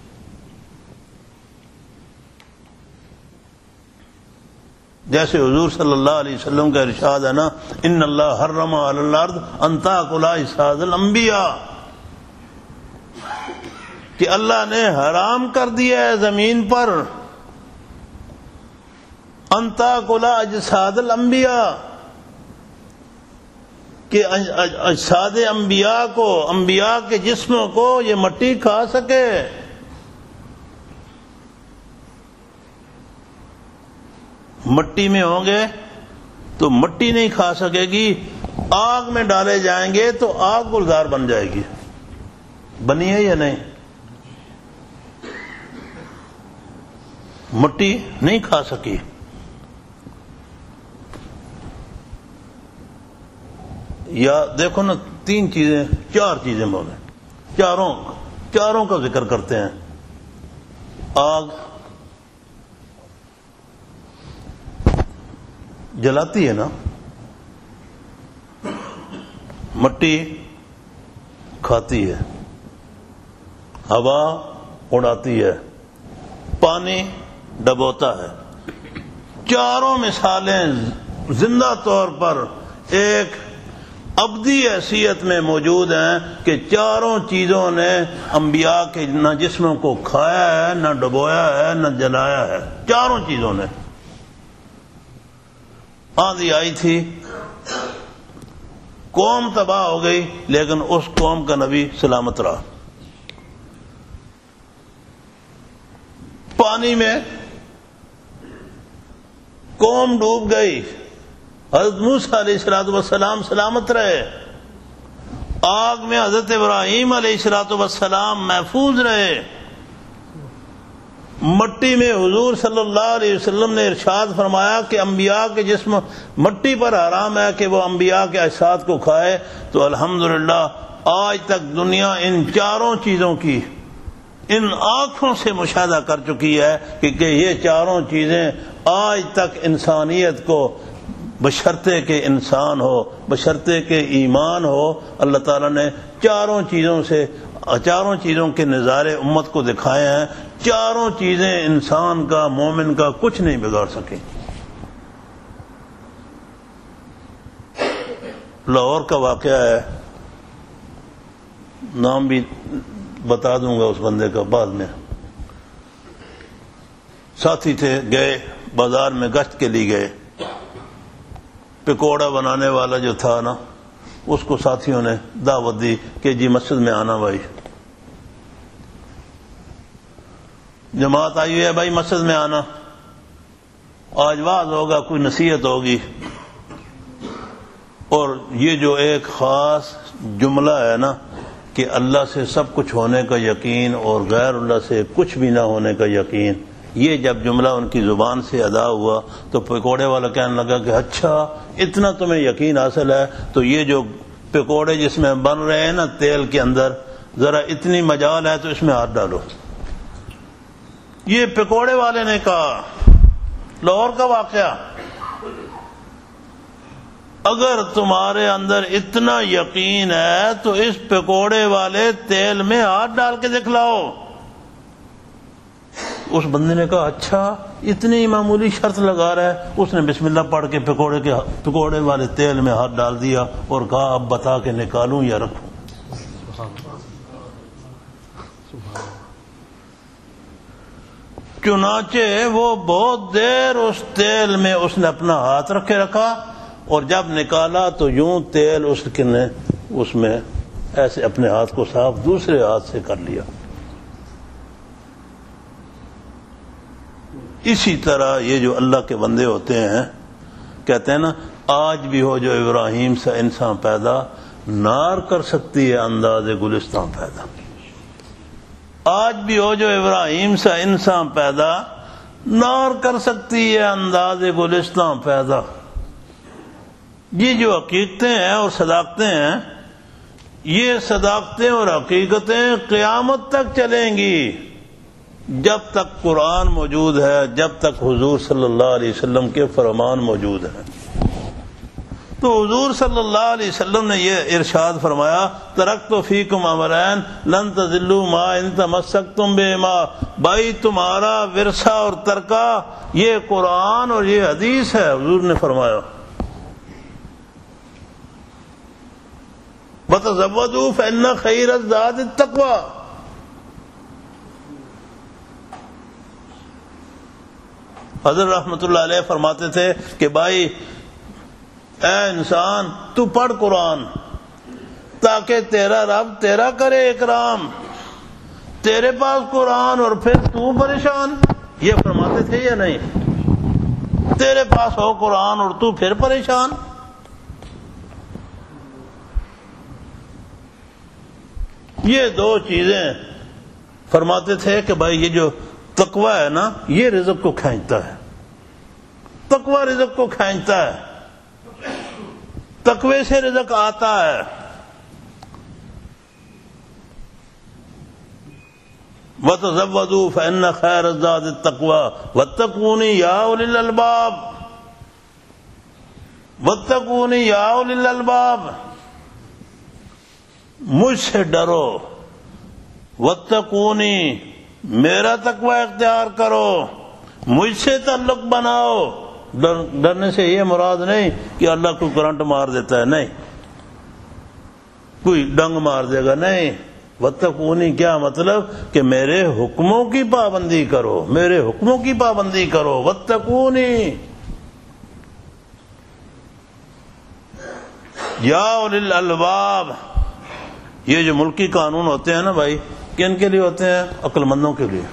جیسے حضور صلی اللہ علیہ وسلم کا ارشاد ہے نا، ان اللہ حرم علی الارض ان تاکل اجساد الانبیاء، کہ اللہ نے حرام کر دیا ہے زمین پر ان تاکل اجساد الانبیاء، کہ اجساد انبیاء کو، انبیاء کے جسموں کو یہ مٹی کھا سکے. مٹی میں ہوں گے تو مٹی نہیں کھا سکے گی، آگ میں ڈالے جائیں گے تو آگ گلزار بن جائے گی. بنی ہے یا نہیں؟ مٹی نہیں کھا سکی. یا دیکھو نا، تین چیزیں، چار چیزیں بولے، چاروں کا ذکر کرتے ہیں. آگ جلاتی ہے نا، مٹی کھاتی ہے، ہوا اڑاتی ہے، پانی ڈبوتا ہے. چاروں مثالیں زندہ طور پر ایک ابدی حیثیت میں موجود ہیں کہ چاروں چیزوں نے انبیاء کے نہ جسموں کو کھایا ہے، نہ ڈبویا ہے، نہ جلایا ہے. چاروں چیزوں نے. آندھی آئی تھی، قوم تباہ ہو گئی، لیکن اس قوم کا نبی سلامت رہا. پانی میں قوم ڈوب گئی، حضرت موسیٰ علیہ الصلوۃ والسلام سلامت رہے. آگ میں حضرت ابراہیم علیہ الصلوۃ والسلام محفوظ رہے. مٹی میں حضور صلی اللہ علیہ وسلم نے ارشاد فرمایا کہ انبیاء کے جسم مٹی پر حرام ہے کہ وہ انبیاء کے اجساد کو کھائے. تو الحمدللہ آج تک دنیا ان چاروں چیزوں کی ان آنکھوں سے مشاہدہ کر چکی ہے کہ یہ چاروں چیزیں آج تک انسانیت کو بشرطے کہ انسان ہو، بشرطے کہ ایمان ہو، اللہ تعالیٰ نے چاروں چیزوں کے نظارے امت کو دکھائے ہیں. چاروں چیزیں انسان کا، مومن کا کچھ نہیں بگاڑ سکیں. لاہور کا واقعہ ہے، نام بھی بتا دوں گا اس بندے کا بعد میں. ساتھی تھے، گئے بازار میں گشت کے لیے گئے. پکوڑا بنانے والا جو تھا نا، اس کو ساتھیوں نے دعوت دی کہ جی مسجد میں آنا بھائی، جماعت آئی ہے بھائی، مسجد میں آنا، آج واز ہوگا، کوئی نصیحت ہوگی. اور یہ جو ایک خاص جملہ ہے نا کہ اللہ سے سب کچھ ہونے کا یقین اور غیر اللہ سے کچھ بھی نہ ہونے کا یقین، یہ جب جملہ ان کی زبان سے ادا ہوا تو پکوڑے والا کہنے لگا کہ اچھا اتنا تمہیں یقین حاصل ہے، تو یہ جو پکوڑے جس میں بن رہے ہیں نا تیل کے اندر، ذرا اتنی مجال ہے تو اس میں ہاتھ ڈالو. یہ پکوڑے والے نے کہا. لاہور کا واقعہ. اگر تمہارے اندر اتنا یقین ہے تو اس پکوڑے والے تیل میں ہاتھ ڈال کے دکھلاؤ. اس بندے نے کہا اچھا اتنی معمولی شرط لگا رہا ہے. اس نے بسم اللہ پڑھ کے پکوڑے والے تیل میں ہاتھ ڈال دیا اور کہا اب بتا کے نکالوں یا رکھوں. چنانچہ وہ بہت دیر اس تیل میں اس نے اپنا ہاتھ رکھے رکھا، اور جب نکالا تو یوں تیل اس میں ایسے اپنے ہاتھ کو صاف دوسرے ہاتھ سے کر لیا. اسی طرح یہ جو اللہ کے بندے ہوتے ہیں کہتے ہیں نا آج بھی ہو جو ابراہیم سے انسان پیدا نار کر سکتی ہے انداز گلستان پیدا. آج بھی ہو جو ابراہیم سے انسان پیدا نار کر سکتی ہے انداز گلستان پیدا. یہ جو حقیقتیں ہیں اور صداقتیں ہیں یہ صداقتیں اور حقیقتیں قیامت تک چلیں گی جب تک قرآن موجود ہے، جب تک حضور صلی اللہ علیہ وسلم کے فرمان موجود ہیں. تو حضور صلی اللہ علیہ وسلم نے یہ ارشاد فرمایا ترکت فیکم امرین لن تضلوا ما ان تمسکتم بہما. بھائی تمہارا ورثہ اور ترکہ یہ قرآن اور یہ حدیث ہے. حضور نے فرمایا وَتَزَوَّدُوا فَإِنَّ خَيْرَ الزَّادِ التَّقْوَىٰ. حضرت رحمۃ اللہ علیہ فرماتے تھے کہ بھائی اے انسان تو پڑھ قرآن تاکہ تیرا رب تیرا کرے اکرام. تیرے پاس قرآن اور پھر تو پریشان. یہ فرماتے تھے یا نہیں؟ تیرے پاس ہو قرآن اور تو پھر پریشان. یہ دو چیزیں فرماتے تھے کہ بھائی یہ جو تقوی ہے نا یہ رزق کو کھینچتا ہے. تقوی رزق کو کھینچتا ہے. تقوی سے رزق آتا ہے. وَتَزَوَّدُوا فَإِنَّ خَيْرَ الزَّادِ التَّقْوَىٰ وَاتَّقُونِ يَا أُولِي الْأَلْبَابِ. وَاتَّقُونِ يَا أُولِي الْأَلْبَابِ. مجھ سے ڈرو. وَاتَّقُونِ میرا تقوی اختیار کرو. مجھ سے تعلق بناؤ. ڈرنے سے یہ مراد نہیں کہ اللہ کو کرنٹ مار دیتا ہے، نہیں، کوئی ڈنگ مار دے گا، نہیں. وَاتَّقُونِ کیا مطلب کہ میرے حکموں کی پابندی کرو، میرے حکموں کی پابندی کرو. وَاتَّقُونِ یا اولی الالباب. یہ جو ملکی قانون ہوتے ہیں نا بھائی کن کے لیے ہوتے ہیں؟ عقل مندوں کے لیے.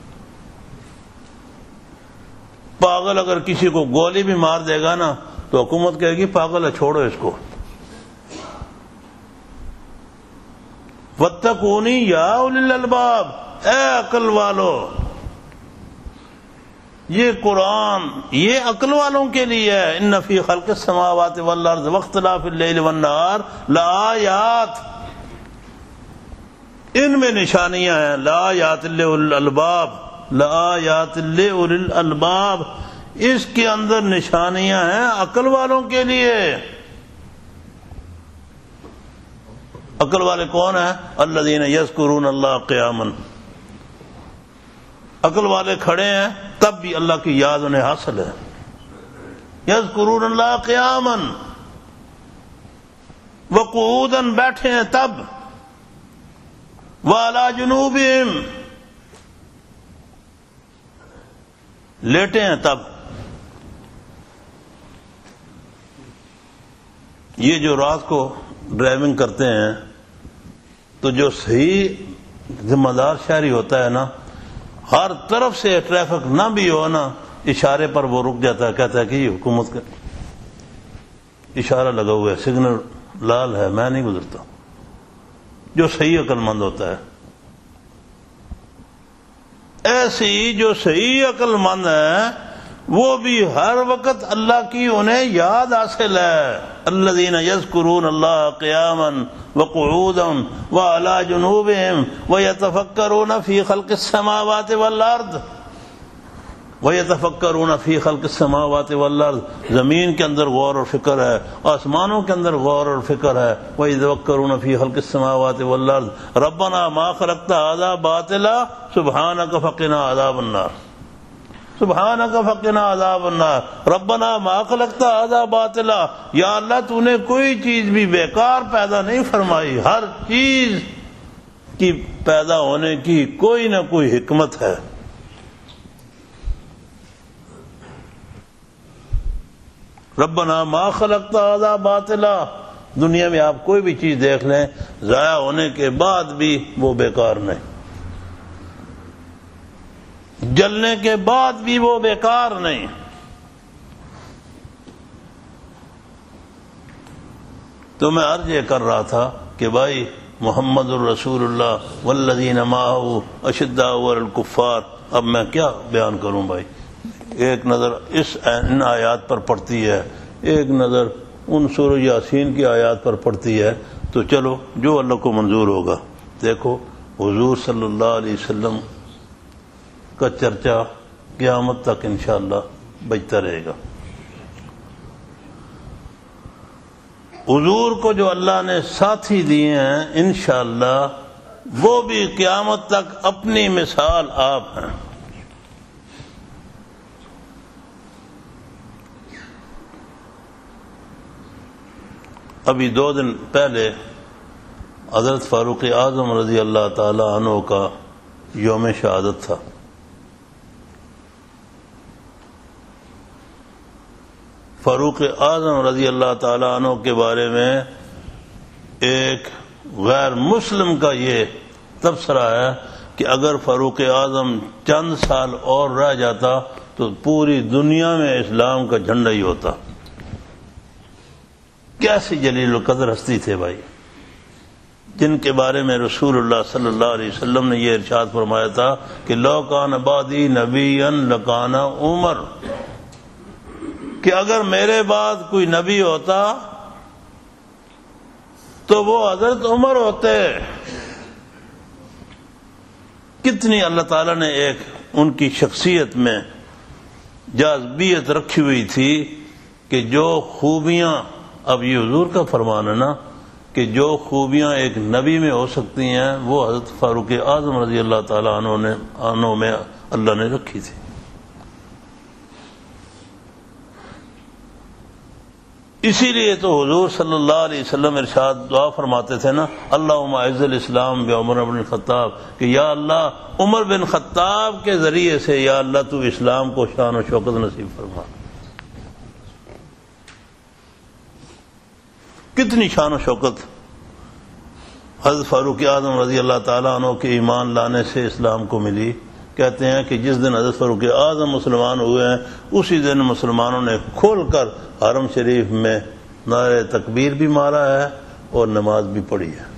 پاگل اگر کسی کو گولی بھی مار دے گا نا تو حکومت کہے گی پاگل ہے چھوڑو اس کو. وَاتَّقُونِ یا اولی الالباب. اے عقل والو. یہ قرآن یہ عقل والوں کے لیے ہے. ان فی خلق السماوات والارض واختلاف اللیل والنہار لآیات. ان میں نشانیاں ہیں. لآیات لأولی الالباب. لآیات لأولی الالباب. اس کے اندر نشانیاں ہیں عقل والوں کے لیے. عقل والے کون ہیں؟ الذین یذکرون اللہ قیاما. عقل والے کھڑے ہیں تب بھی اللہ کی یاد انہیں حاصل ہے. یذکرون اللہ قیاما وقعودا بیٹھے ہیں تب. وعلی جنوبہم لیٹے ہیں تب. یہ جو رات کو ڈرائیونگ کرتے ہیں تو جو صحیح ذمہ دار شہری ہوتا ہے نا ہر طرف سے ٹریفک نہ بھی ہو نا اشارے پر وہ رک جاتا ہے. کہتا ہے کہ یہ حکومت کا اشارہ لگا ہوا ہے، سگنل لال ہے، میں نہیں گزرتا. جو صحیح عقل مند ہوتا ہے. ایسی جو صحیح عقل مند ہے وہ بھی ہر وقت اللہ کی انہیں یاد حاصل ہے. الذین یذکرون اللہ قیاما وقعودا وعلی جنوبہم ویتفکرون فی خلق السماوات والارض. ویتفکرون فی خلق السماوات والارض. زمین کے اندر غور اور فکر ہے، آسمانوں کے اندر غور اور فکر ہے. ویتفکرون فی خلق السماوات والارض. ربنا ما خلقت ھذا باطلا سبحانک فقنا عذاب النار. سبحانک فقنا عذاب النار. ربنا ما خلقت ھذا باطلا. یا اللہ تو نے کوئی چیز بھی بیکار پیدا نہیں فرمائی. ہر چیز کی پیدا ہونے کی کوئی نہ کوئی حکمت ہے. ربنا ما خلقت ھذا باطلا. دنیا میں آپ کوئی بھی چیز دیکھ لیں ضائع ہونے کے بعد بھی وہ بیکار نہیں. جلنے کے بعد بھی وہ بیکار نہیں. تو میں عرض یہ کر رہا تھا کہ بھائی محمد الرسول اللہ والذین معہ اشداء علی الکفار، اب میں کیا بیان کروں بھائی. ایک نظر ان آیات پر پڑتی ہے، ایک نظر ان سورہ یاسین کی آیات پر پڑتی ہے، تو چلو جو اللہ کو منظور ہوگا. دیکھو حضور صلی اللہ علیہ وسلم کا چرچا قیامت تک انشاءاللہ بجتا رہے گا. حضور کو جو اللہ نے ساتھی دیے ہیں انشاءاللہ وہ بھی قیامت تک اپنی مثال آپ ہیں. ابھی 2 دن پہلے حضرت فاروق اعظم رضی اللہ تعالی عنہ کا یوم شہادت تھا. فاروق اعظم رضی اللہ تعالی عنہ کے بارے میں ایک غیر مسلم کا یہ تبصرہ ہے کہ اگر فاروق اعظم چند سال اور رہ جاتا تو پوری دنیا میں اسلام کا جھنڈا ہی ہوتا. کیسی جلیل القدر ہستی تھے بھائی، جن کے بارے میں رسول اللہ صلی اللہ علیہ وسلم نے یہ ارشاد فرمایا تھا کہ لو کان بعدی نبیا لکان عمر، کہ اگر میرے بعد کوئی نبی ہوتا تو وہ حضرت عمر ہوتے. کتنی اللہ تعالیٰ نے ایک ان کی شخصیت میں جاذبیت رکھی ہوئی تھی کہ جو خوبیاں، اب یہ حضور کا فرمان ہے نا کہ جو خوبیاں ایک نبی میں ہو سکتی ہیں وہ حضرت فاروق اعظم رضی اللہ تعالیٰ عنہ میں اللہ نے رکھی تھی. اسی لیے تو حضور صلی اللہ علیہ وسلم ارشاد دعا فرماتے تھے نا، اللہم اعز الاسلام بعمر بن الخطاب، کہ یا اللہ عمر بن خطاب کے ذریعے سے یا اللہ تو اسلام کو شان و شوکت نصیب فرما. کتنی شان و شوکت حضرت فاروق اعظم رضی اللہ تعالیٰ عنہ کے ایمان لانے سے اسلام کو ملی. کہتے ہیں کہ جس دن حضرت فاروق اعظم مسلمان ہوئے ہیں اسی دن مسلمانوں نے کھول کر حرم شریف میں نعرہ تکبیر بھی مارا ہے اور نماز بھی پڑھی ہے.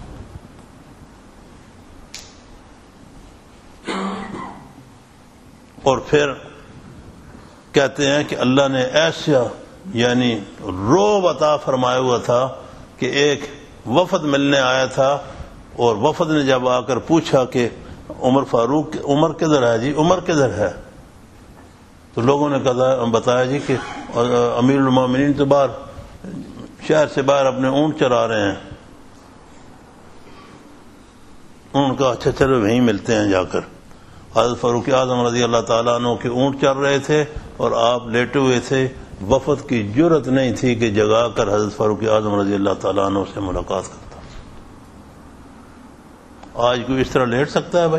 اور پھر کہتے ہیں کہ اللہ نے ایسا یعنی روب عطا فرمایا ہوا تھا کہ ایک وفد ملنے آیا تھا اور وفد نے جب آ کر پوچھا کہ عمر کدھر ہے جی، عمر کدھر ہے، تو لوگوں نے بتایا جی کہ امیر المومنین تو باہر شہر سے باہر اپنے اونٹ چرا رہے ہیں. انہوں نے کہا اچھا چلو وہیں ملتے ہیں جا کر. حضرت فاروق اعظم رضی اللہ تعالیٰ عنہ کے اونٹ چل رہے تھے اور آپ لیٹے ہوئے تھے. وفد کی جرت نہیں تھی کہ جگا کر حضرت فاروق اعظم رضی اللہ تعالیٰ عنہ سے ملاقات کرتا. آج کوئی اس طرح لیٹ سکتا ہے بھائی؟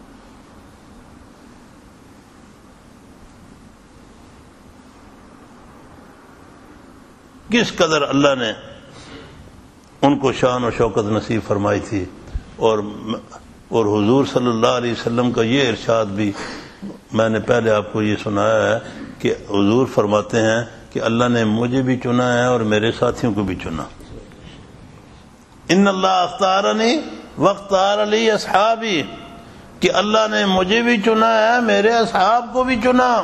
کس قدر اللہ نے ان کو شان و شوکت نصیب فرمائی تھی. اور حضور صلی اللہ علیہ وسلم کا یہ ارشاد بھی میں نے پہلے آپ کو یہ سنایا ہے کہ حضور فرماتے ہیں کہ اللہ نے مجھے بھی چنا ہے اور میرے ساتھیوں کو بھی چنا. ان اللہ اختارنی واختار لی اصحابی، کہ اللہ نے مجھے بھی چنا ہے میرے اصحاب کو بھی چنا.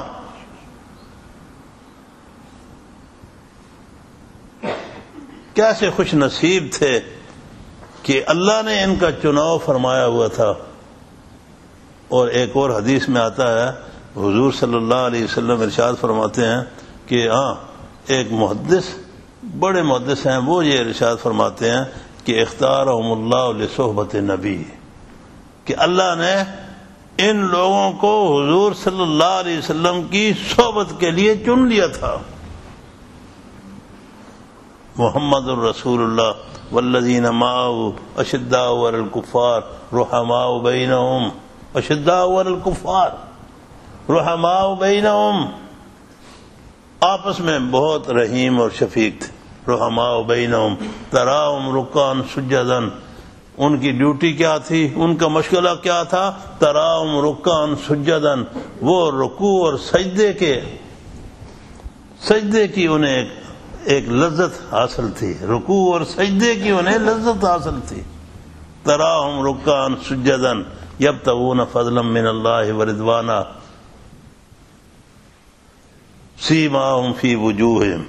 کیسے خوش نصیب تھے کہ اللہ نے ان کا چناؤ فرمایا ہوا تھا. اور ایک اور حدیث میں آتا ہے حضور صلی اللہ علیہ وسلم ارشاد فرماتے ہیں کہ ہاں ایک محدث بڑے محدث ہیں وہ یہ ارشاد فرماتے ہیں کہ اختارہم اللہ لصحبت نبی، کہ اللہ نے ان لوگوں کو حضور صلی اللہ علیہ وسلم کی صحبت کے لیے چن لیا تھا. محمد الرسول اللہ والذین معه اشداء علی الکفار رحماء بینہم، اشداء علی الکفار رحماء بینہم، آپس میں بہت رحیم اور شفیق تھے. رحماء بینہم تراہم رکعا سجدا، ان کی ڈیوٹی کیا تھی، ان کا مشغلہ کیا تھا؟ تراہم رکعن سجدن، وہ رکوع اور سجدے کی انہیں ایک لذت حاصل تھی، رکوع اور سجدے کی انہیں لذت حاصل تھی۔ تراہم رکعن سجدن یبتغون فضلا من اللہ ورضوانا سیماہم فی وجوہہم،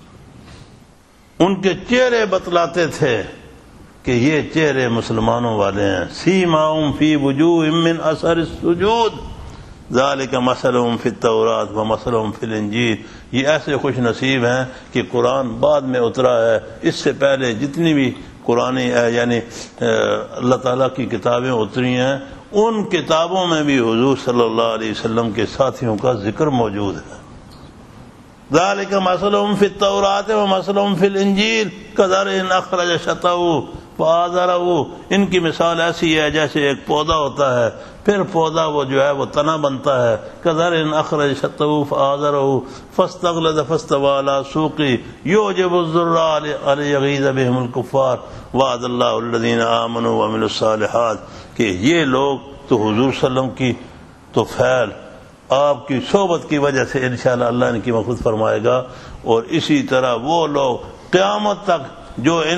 ان کے چہرے بتلاتے تھے کہ یہ چہرے مسلمانوں والے ہیں۔ سیماہم فی وجوہہم من اثر السجود ذالک مثلہم فی التوراۃ ومثلہم فی الانجیل، یہ ایسے خوش نصیب ہیں کہ قرآن بعد میں اترا ہے، اس سے پہلے جتنی بھی قرآن یعنی اللہ تعالیٰ کی کتابیں اتری ہیں، ان کتابوں میں بھی حضور صلی اللہ علیہ وسلم کے ساتھیوں کا ذکر موجود ہے۔ ذالک مثلہم فی التوراۃ ومثلہم فی الانجیل کزرع اخرج شطأہ فآزرہ، ان کی مثال ایسی ہے جیسے ایک پودا ہوتا ہے، پھر پودا وہ جو ہے وہ تنا بنتا ہے۔ کزرع اخرج شطأہ فآزرہ فاستغلظ فاستوى علی سوقہ یعجب الزراع لیغیظ بہم الکفار وعد اللہ الذین آمنوا وعملوا الصالحات، کہ یہ لوگ تو حضور صلی اللہ علیہ وسلم کی تو فعل آپ کی صحبت کی وجہ سے انشاءاللہ اللہ ان کی مغفرت فرمائے گا، اور اسی طرح وہ لوگ قیامت تک جو ان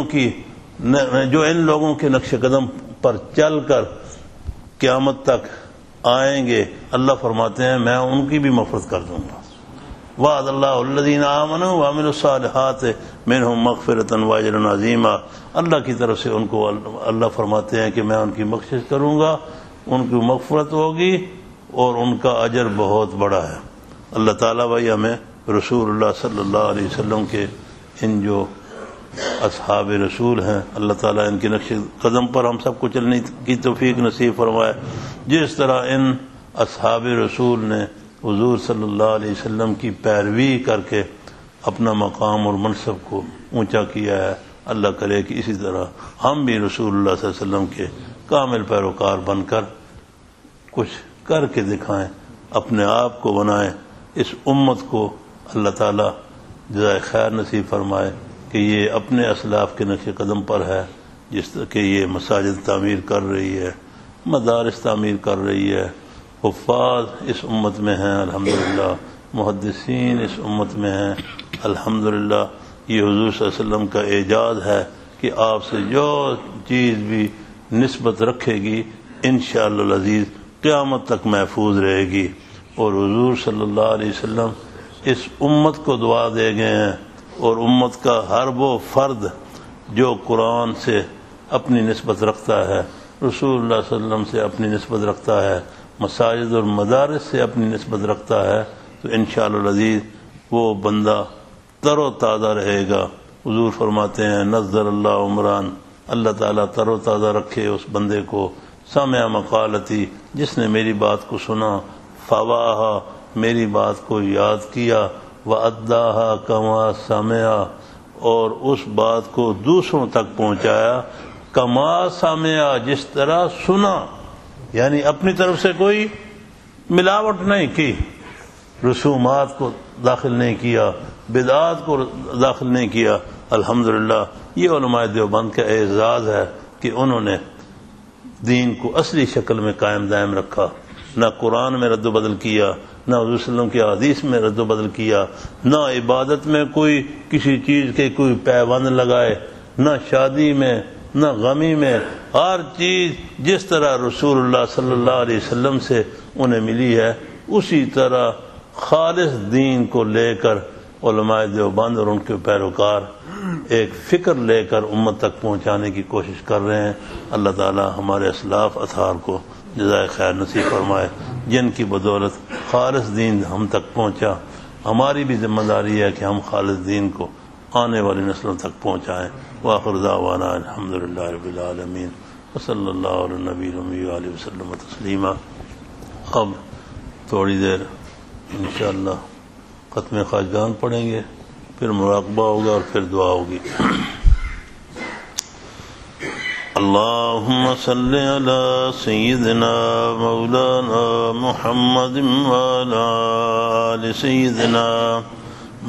لوگوں کے نقش قدم پر چل کر قیامت تک آئیں گے، اللہ فرماتے ہیں میں ان کی بھی مغفرت کر دوں گا۔ وعد اللہ الذین آمنوا وعملوا الصالحات منہم مغفرۃ واجر عظیما، اللہ کی طرف سے ان کو اللہ فرماتے ہیں کہ میں ان کی بخشش کروں گا، ان کی مغفرت ہوگی اور ان کا اجر بہت بڑا ہے۔ اللہ تعالیٰ بھائی ہمیں رسول اللہ صلی اللہ علیہ وسلم کے ان جو اصحاب رسول ہیں، اللہ تعالیٰ ان کے نقش قدم پر ہم سب کو چلنے کی توفیق نصیب فرمائے، جس طرح ان اصحاب رسول نے حضور صلی اللہ علیہ وسلم کی پیروی کر کے اپنا مقام اور منصب کو اونچا کیا ہے۔ اللہ کرے کہ اسی طرح ہم بھی رسول اللہ صلی اللہ علیہ وسلم کے کامل پیروکار بن کر کچھ کر کے دکھائیں، اپنے آپ کو بنائیں، اس امت کو اللہ تعالیٰ جزائے خیر نصیب فرمائے کہ یہ اپنے اسلاف کے نقش قدم پر ہے، جس طرح کہ یہ مساجد تعمیر کر رہی ہے، مدارس تعمیر کر رہی ہے، حفاظ اس امت میں ہیں الحمدللہ، محدثین اس امت میں ہیں الحمدللہ۔ یہ حضور صلی اللہ علیہ وسلم کا اعجاز ہے کہ آپ سے جو چیز بھی نسبت رکھے گی انشاءاللہ العزیز قیامت تک محفوظ رہے گی، اور حضور صلی اللہ علیہ وسلم اس امت کو دعا دے گئے ہیں، اور امت کا ہر وہ فرد جو قرآن سے اپنی نسبت رکھتا ہے، رسول اللہ صلی اللہ علیہ وسلم سے اپنی نسبت رکھتا ہے، مساجد اور مدارس سے اپنی نسبت رکھتا ہے، تو انشاءاللہ العزیز وہ بندہ تر و تازہ رہے گا۔ حضور فرماتے ہیں نظر اللہ عمران، اللہ تعالیٰ تر و تازہ رکھے اس بندے کو، سمع مقالتی، جس نے میری بات کو سنا، فواہا، میری بات کو یاد کیا، وَأَدَّاهَا كَمَا سَمِعَ، اور اس بات کو دوسروں تک پہنچایا، کما سمع، جس طرح سنا، یعنی اپنی طرف سے کوئی ملاوٹ نہیں کی، رسومات کو داخل نہیں کیا، بدعات کو داخل نہیں کیا۔ الحمدللہ یہ علماء دیوبند کا اعزاز ہے کہ انہوں نے دین کو اصلی شکل میں قائم دائم رکھا، نہ قرآن میں رد و بدل کیا، نہ حضور صلی اللہ علیہ وسلم کی حدیث میں رد و بدل کیا، نہ عبادت میں کوئی کسی چیز کے کوئی پیوند لگائے، نہ شادی میں نہ غمی میں، ہر چیز جس طرح رسول اللہ صلی اللہ علیہ وسلم سے انہیں ملی ہے اسی طرح خالص دین کو لے کر علماء دیوبند اور ان کے پیروکار ایک فکر لے کر امت تک پہنچانے کی کوشش کر رہے ہیں۔ اللہ تعالی ہمارے اسلاف اطہار کو جزائے خیر نصیب فرمائے، جن کی بدولت خالص دین ہم تک پہنچا۔ ہماری بھی ذمہ داری ہے کہ ہم خالص دین کو آنے والی نسلوں تک پہنچائیں۔ وآخر دعوانا الحمدللہ رب العالمین، وصلی اللہ علی النبی الأمی وآلہ وسلم تسلیما۔ اب تھوڑی دیر انشاءاللہ ختم خواجگان پڑھیں گے، پھر مراقبہ ہوگا اور پھر دعا ہوگی۔ اللہم صل علی سیدنا مولانا محمد وعلی آل سیدنا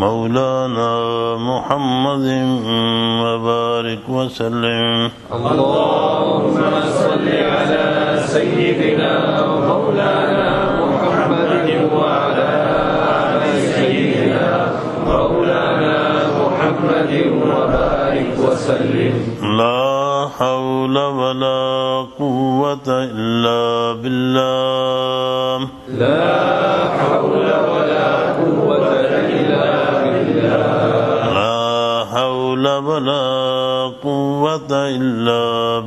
مولانا محمد وبارك وسلم اللهم صل على سيدنا ومولانا محمد وعلى آل سيدنا مولانا محمد وبارك وسلم لا حول ولا قوة إلا بالله لا حول ولا قوة إلا بالله لا حول ولا قوة إلا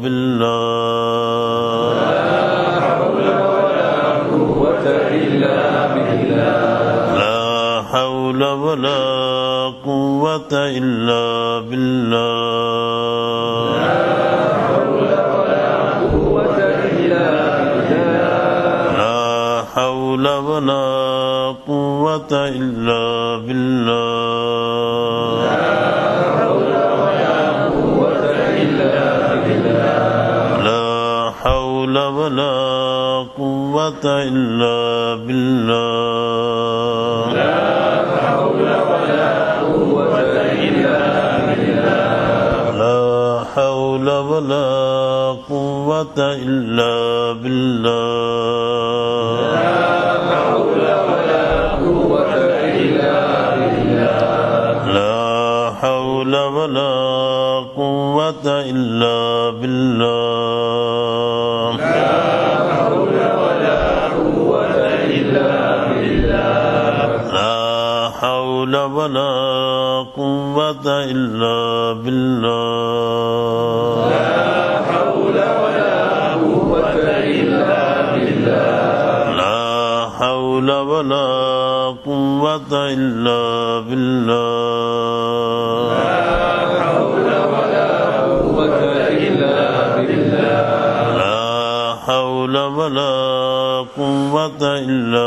بالله لا حول ولا قوة إلا بالله لا حول ولا قوة إلا بالله لا حول ولا قوة إلا بالله لا حول ولا قوة إلا بالله لا حول ولا قوة إلا بالله لا حول ولا قوة إلا بالله لا حول ولا قوة إلا بالله لا حول ولا قوة إلا بالله لا حول ولا قوة إلا بالله لا حول ولا قوة إلا بالله لا حول ولا قوة إلا بالله لا حول ولا قوة إلا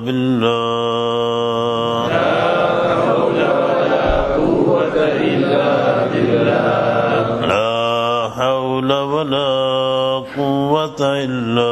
بالله لا حول ولا قوة إلا بالله لا حول ولا قوة إلا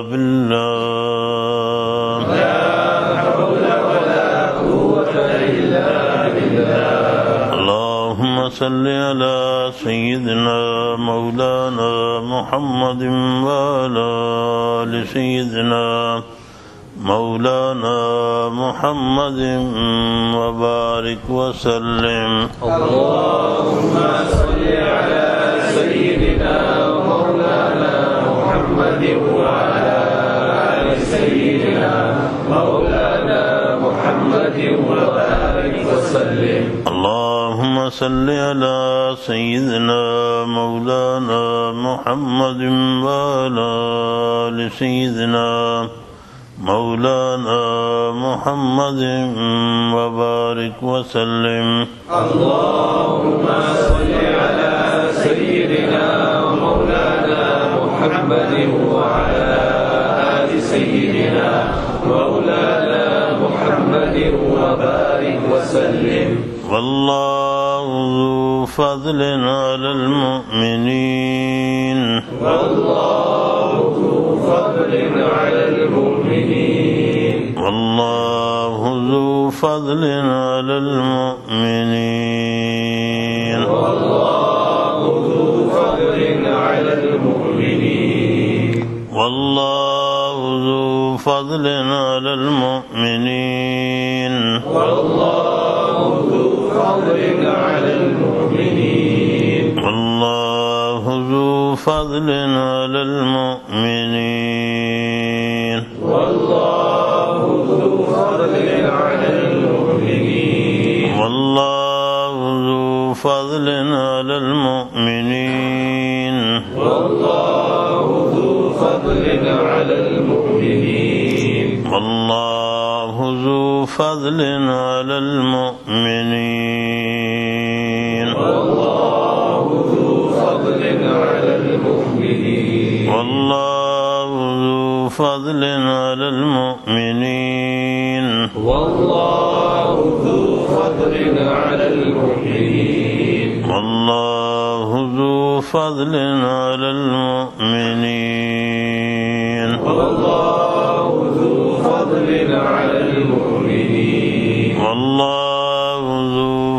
بالله لا حول ولا قوة إلا بالله اللهم صل على سيدنا مولانا محمد وعلى آل سيدنا مولانا محمد وبارك وسلم اللهم صل على سيدنا مولانا محمد وعلى آل سيدنا مولانا محمد وبارك وسلم اللهم صل على سيدنا مولانا محمد وعلى آل سيدنا مولانا محمد وبارك وسلم اللهم صل على سيدنا مولانا محمد وعلى آل سيدنا مولانا محمد وبارك وسلم والله ذو فضل على المؤمنين والله ذو فضل على المؤمنين والله ذو فضل على المؤمنين والله ذو فضل على المؤمنين والله ذو فضل على المؤمنين والله ذو فضل على المؤمنين والله ذو فضل على المؤمنين والله ذو فضل على المؤمنين والله ذو فضل على المؤمنين والله ذو فضل على المؤمنين والله ذو فضل على المؤمنين والله ذو فضل على المؤمنين والله ذو فضل على المؤمنين والله ذو فضل على المؤمنين والله ذو فضل على المؤمنين والله ذو فضل على المؤمنين والله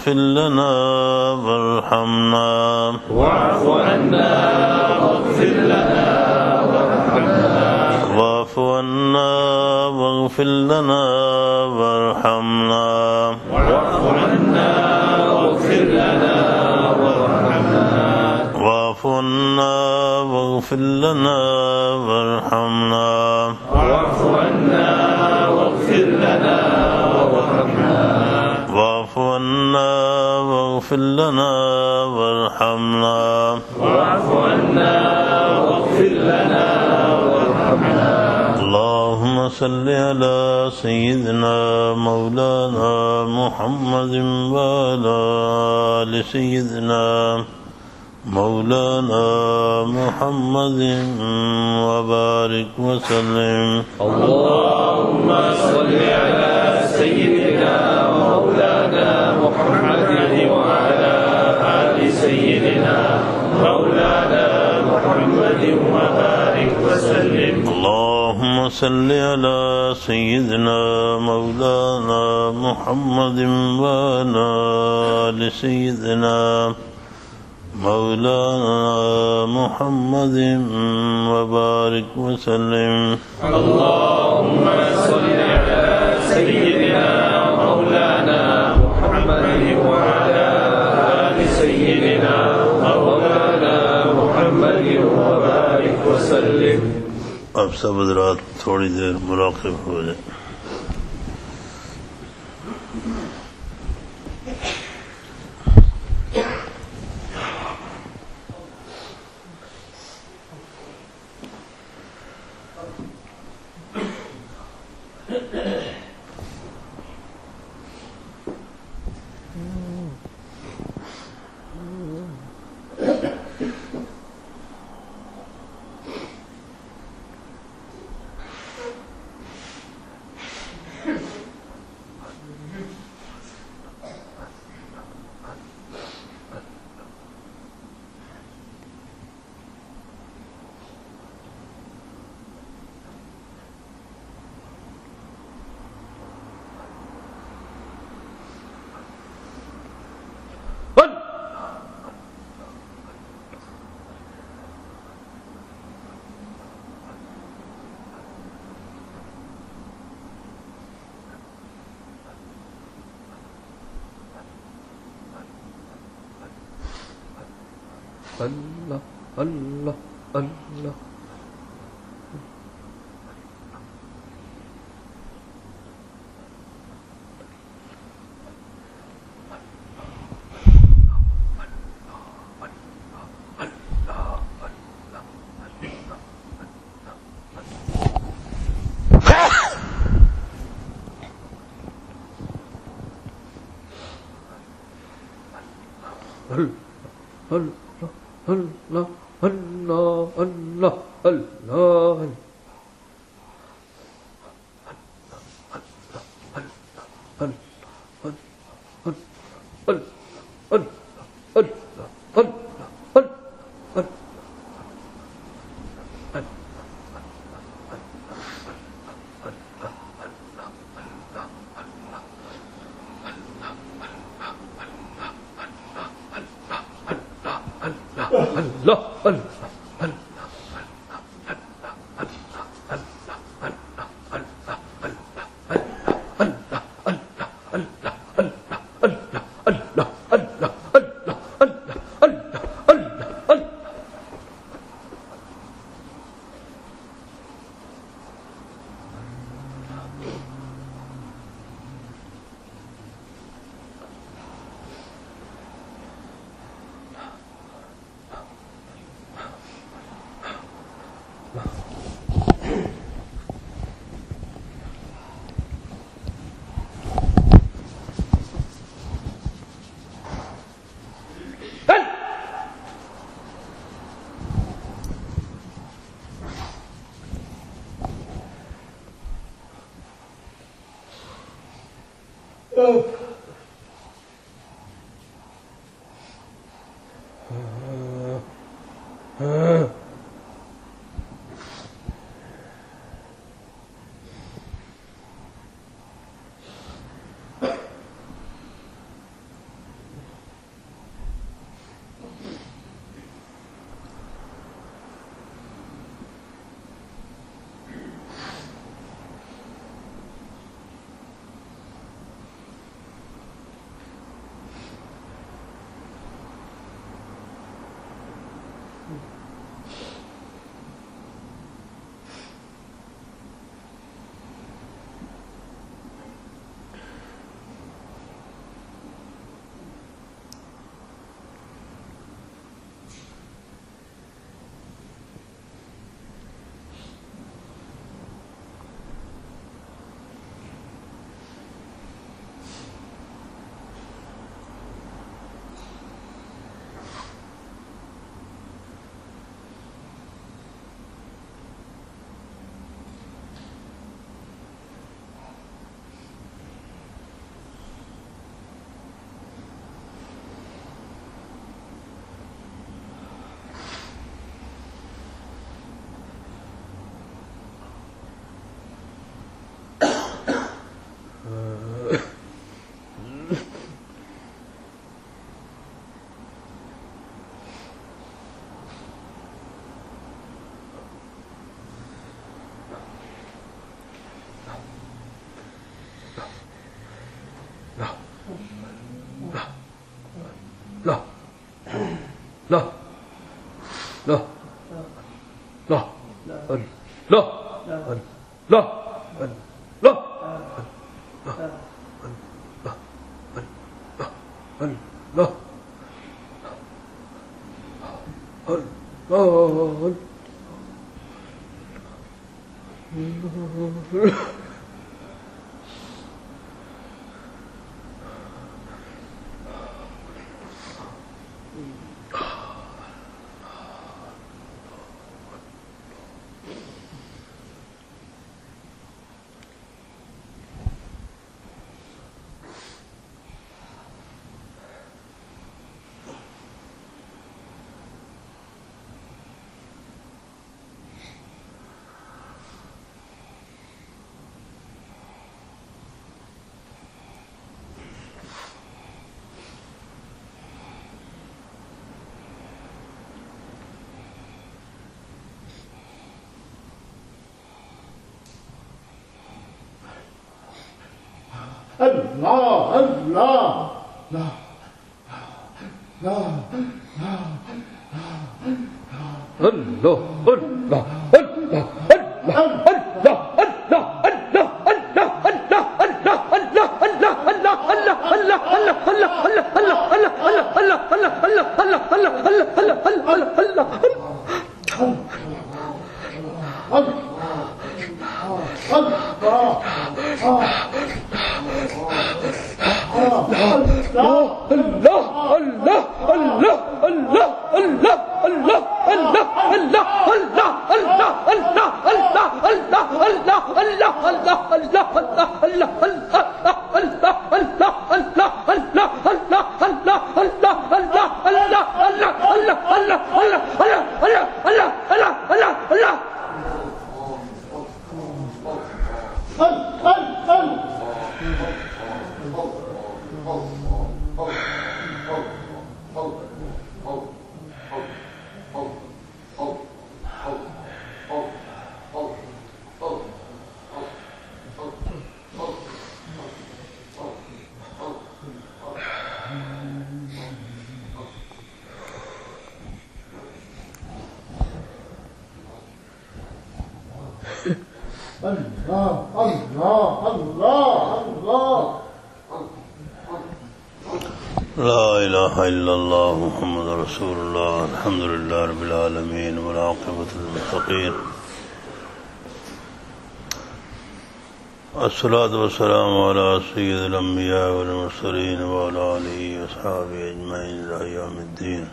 واغفر لنا وارحمنا واعف عنا واغفر لنا وارحمنا واعف عنا واغفر لنا وارحمنا واعف عنا واغفر لنا وارحمنا واعف عنا واغفر لنا وارحمنا واعف عنا واغفر لنا وارحمنا واعف عنا واغفر لنا وارحمنا واعف عنا واغفر لنا وارحمنا اللهم صل على سيدنا مولانا محمد وعلى آل سيدنا مولانا محمد وبارك وسلم. اللهم صل على سيدنا مولانا محمد وعلى آل سيدنا مولانا محمد وبارك وسلم. اللهم صل على سيدنا مولانا محمد وعلى آل سيدنا مولانا محمد وبارك وسلم. اللهم صل على سيدنا مولانا محمد وعلى آل سيدنا مولانا محمد وبارك وسلم. अब सब हज़रात थोड़ी देर मुराक़िब हो जाए. Allah, Allah, Allah. Allah, Allah, Allah, Allah. اللہ اللہ لا الہ الا اللہ محمد رسول اللہ الحمد للہ رب العالمین والعاقبۃ للمتقین الصلاۃ والسلام علی سید الانبیاء والمرسلین وعلی آلہ واصحابہ اجمعین الی یوم الدین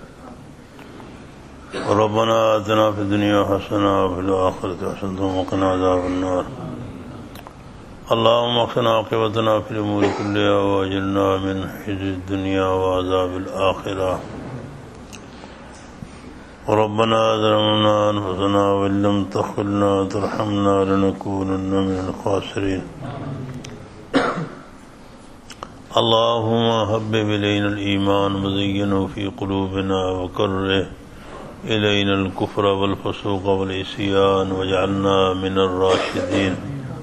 ربنا آتنا فی الدنیا حسنہ وفی الآخرۃ حسنہ وقنا عذاب النار اللهم اقنا عاقبتنا في الامور كلها واجرنا من خزي الدنيا وعذاب الاخره ربنا ظلمنا انفسنا وان لم تغفر لنا وترحمنا لنكونن من الخاسرين اللهم حبب الينا الايمان وزينه في قلوبنا وكره الينا الكفر والفسوق والعصيان واجعلنا من الراشدين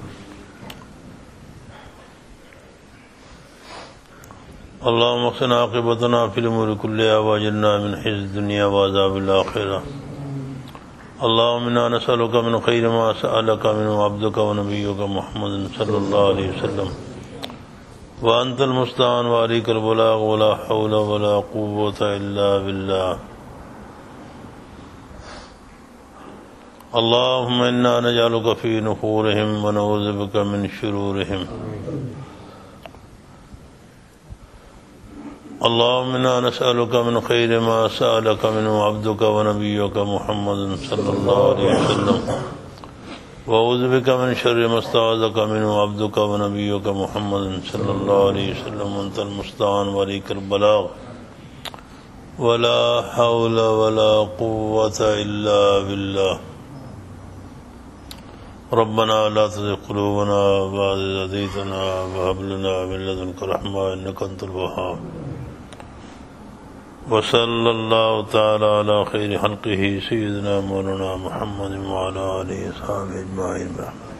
اللهم اقنا عاقبتنا في الامور كلها واجرنا من خزي الدنيا وعذاب الاخره اللهم انا نسالك من خير ما سالك منه عبدك ونبيك محمد صلى الله عليه وسلم وانت المستعان وعليك البلاغ ولا حول ولا قوه الا بالله اللهم انا نجعلك في نحورهم ونعوذ بك من شرورهم اللهم انا نسألك من خير ما سألك منه عبدك ونبيك محمد صلى الله عليه وسلم وأعوذ بك من شر ما استعاذك منه عبدك ونبيك محمد صلى الله عليه وسلم وأنت المستعان وعليك البلاغ ولا حول ولا قوة إلا بالله ربنا لا تزغ قلوبنا بعد إذ هديتنا وهب لنا من لدنك رحمة إنك أنت الوهاب وصلی اللہ تعالی علی خیر خلقہ سیدنا مولانا محمد وعلی آلہ وصحبہ اجمعین.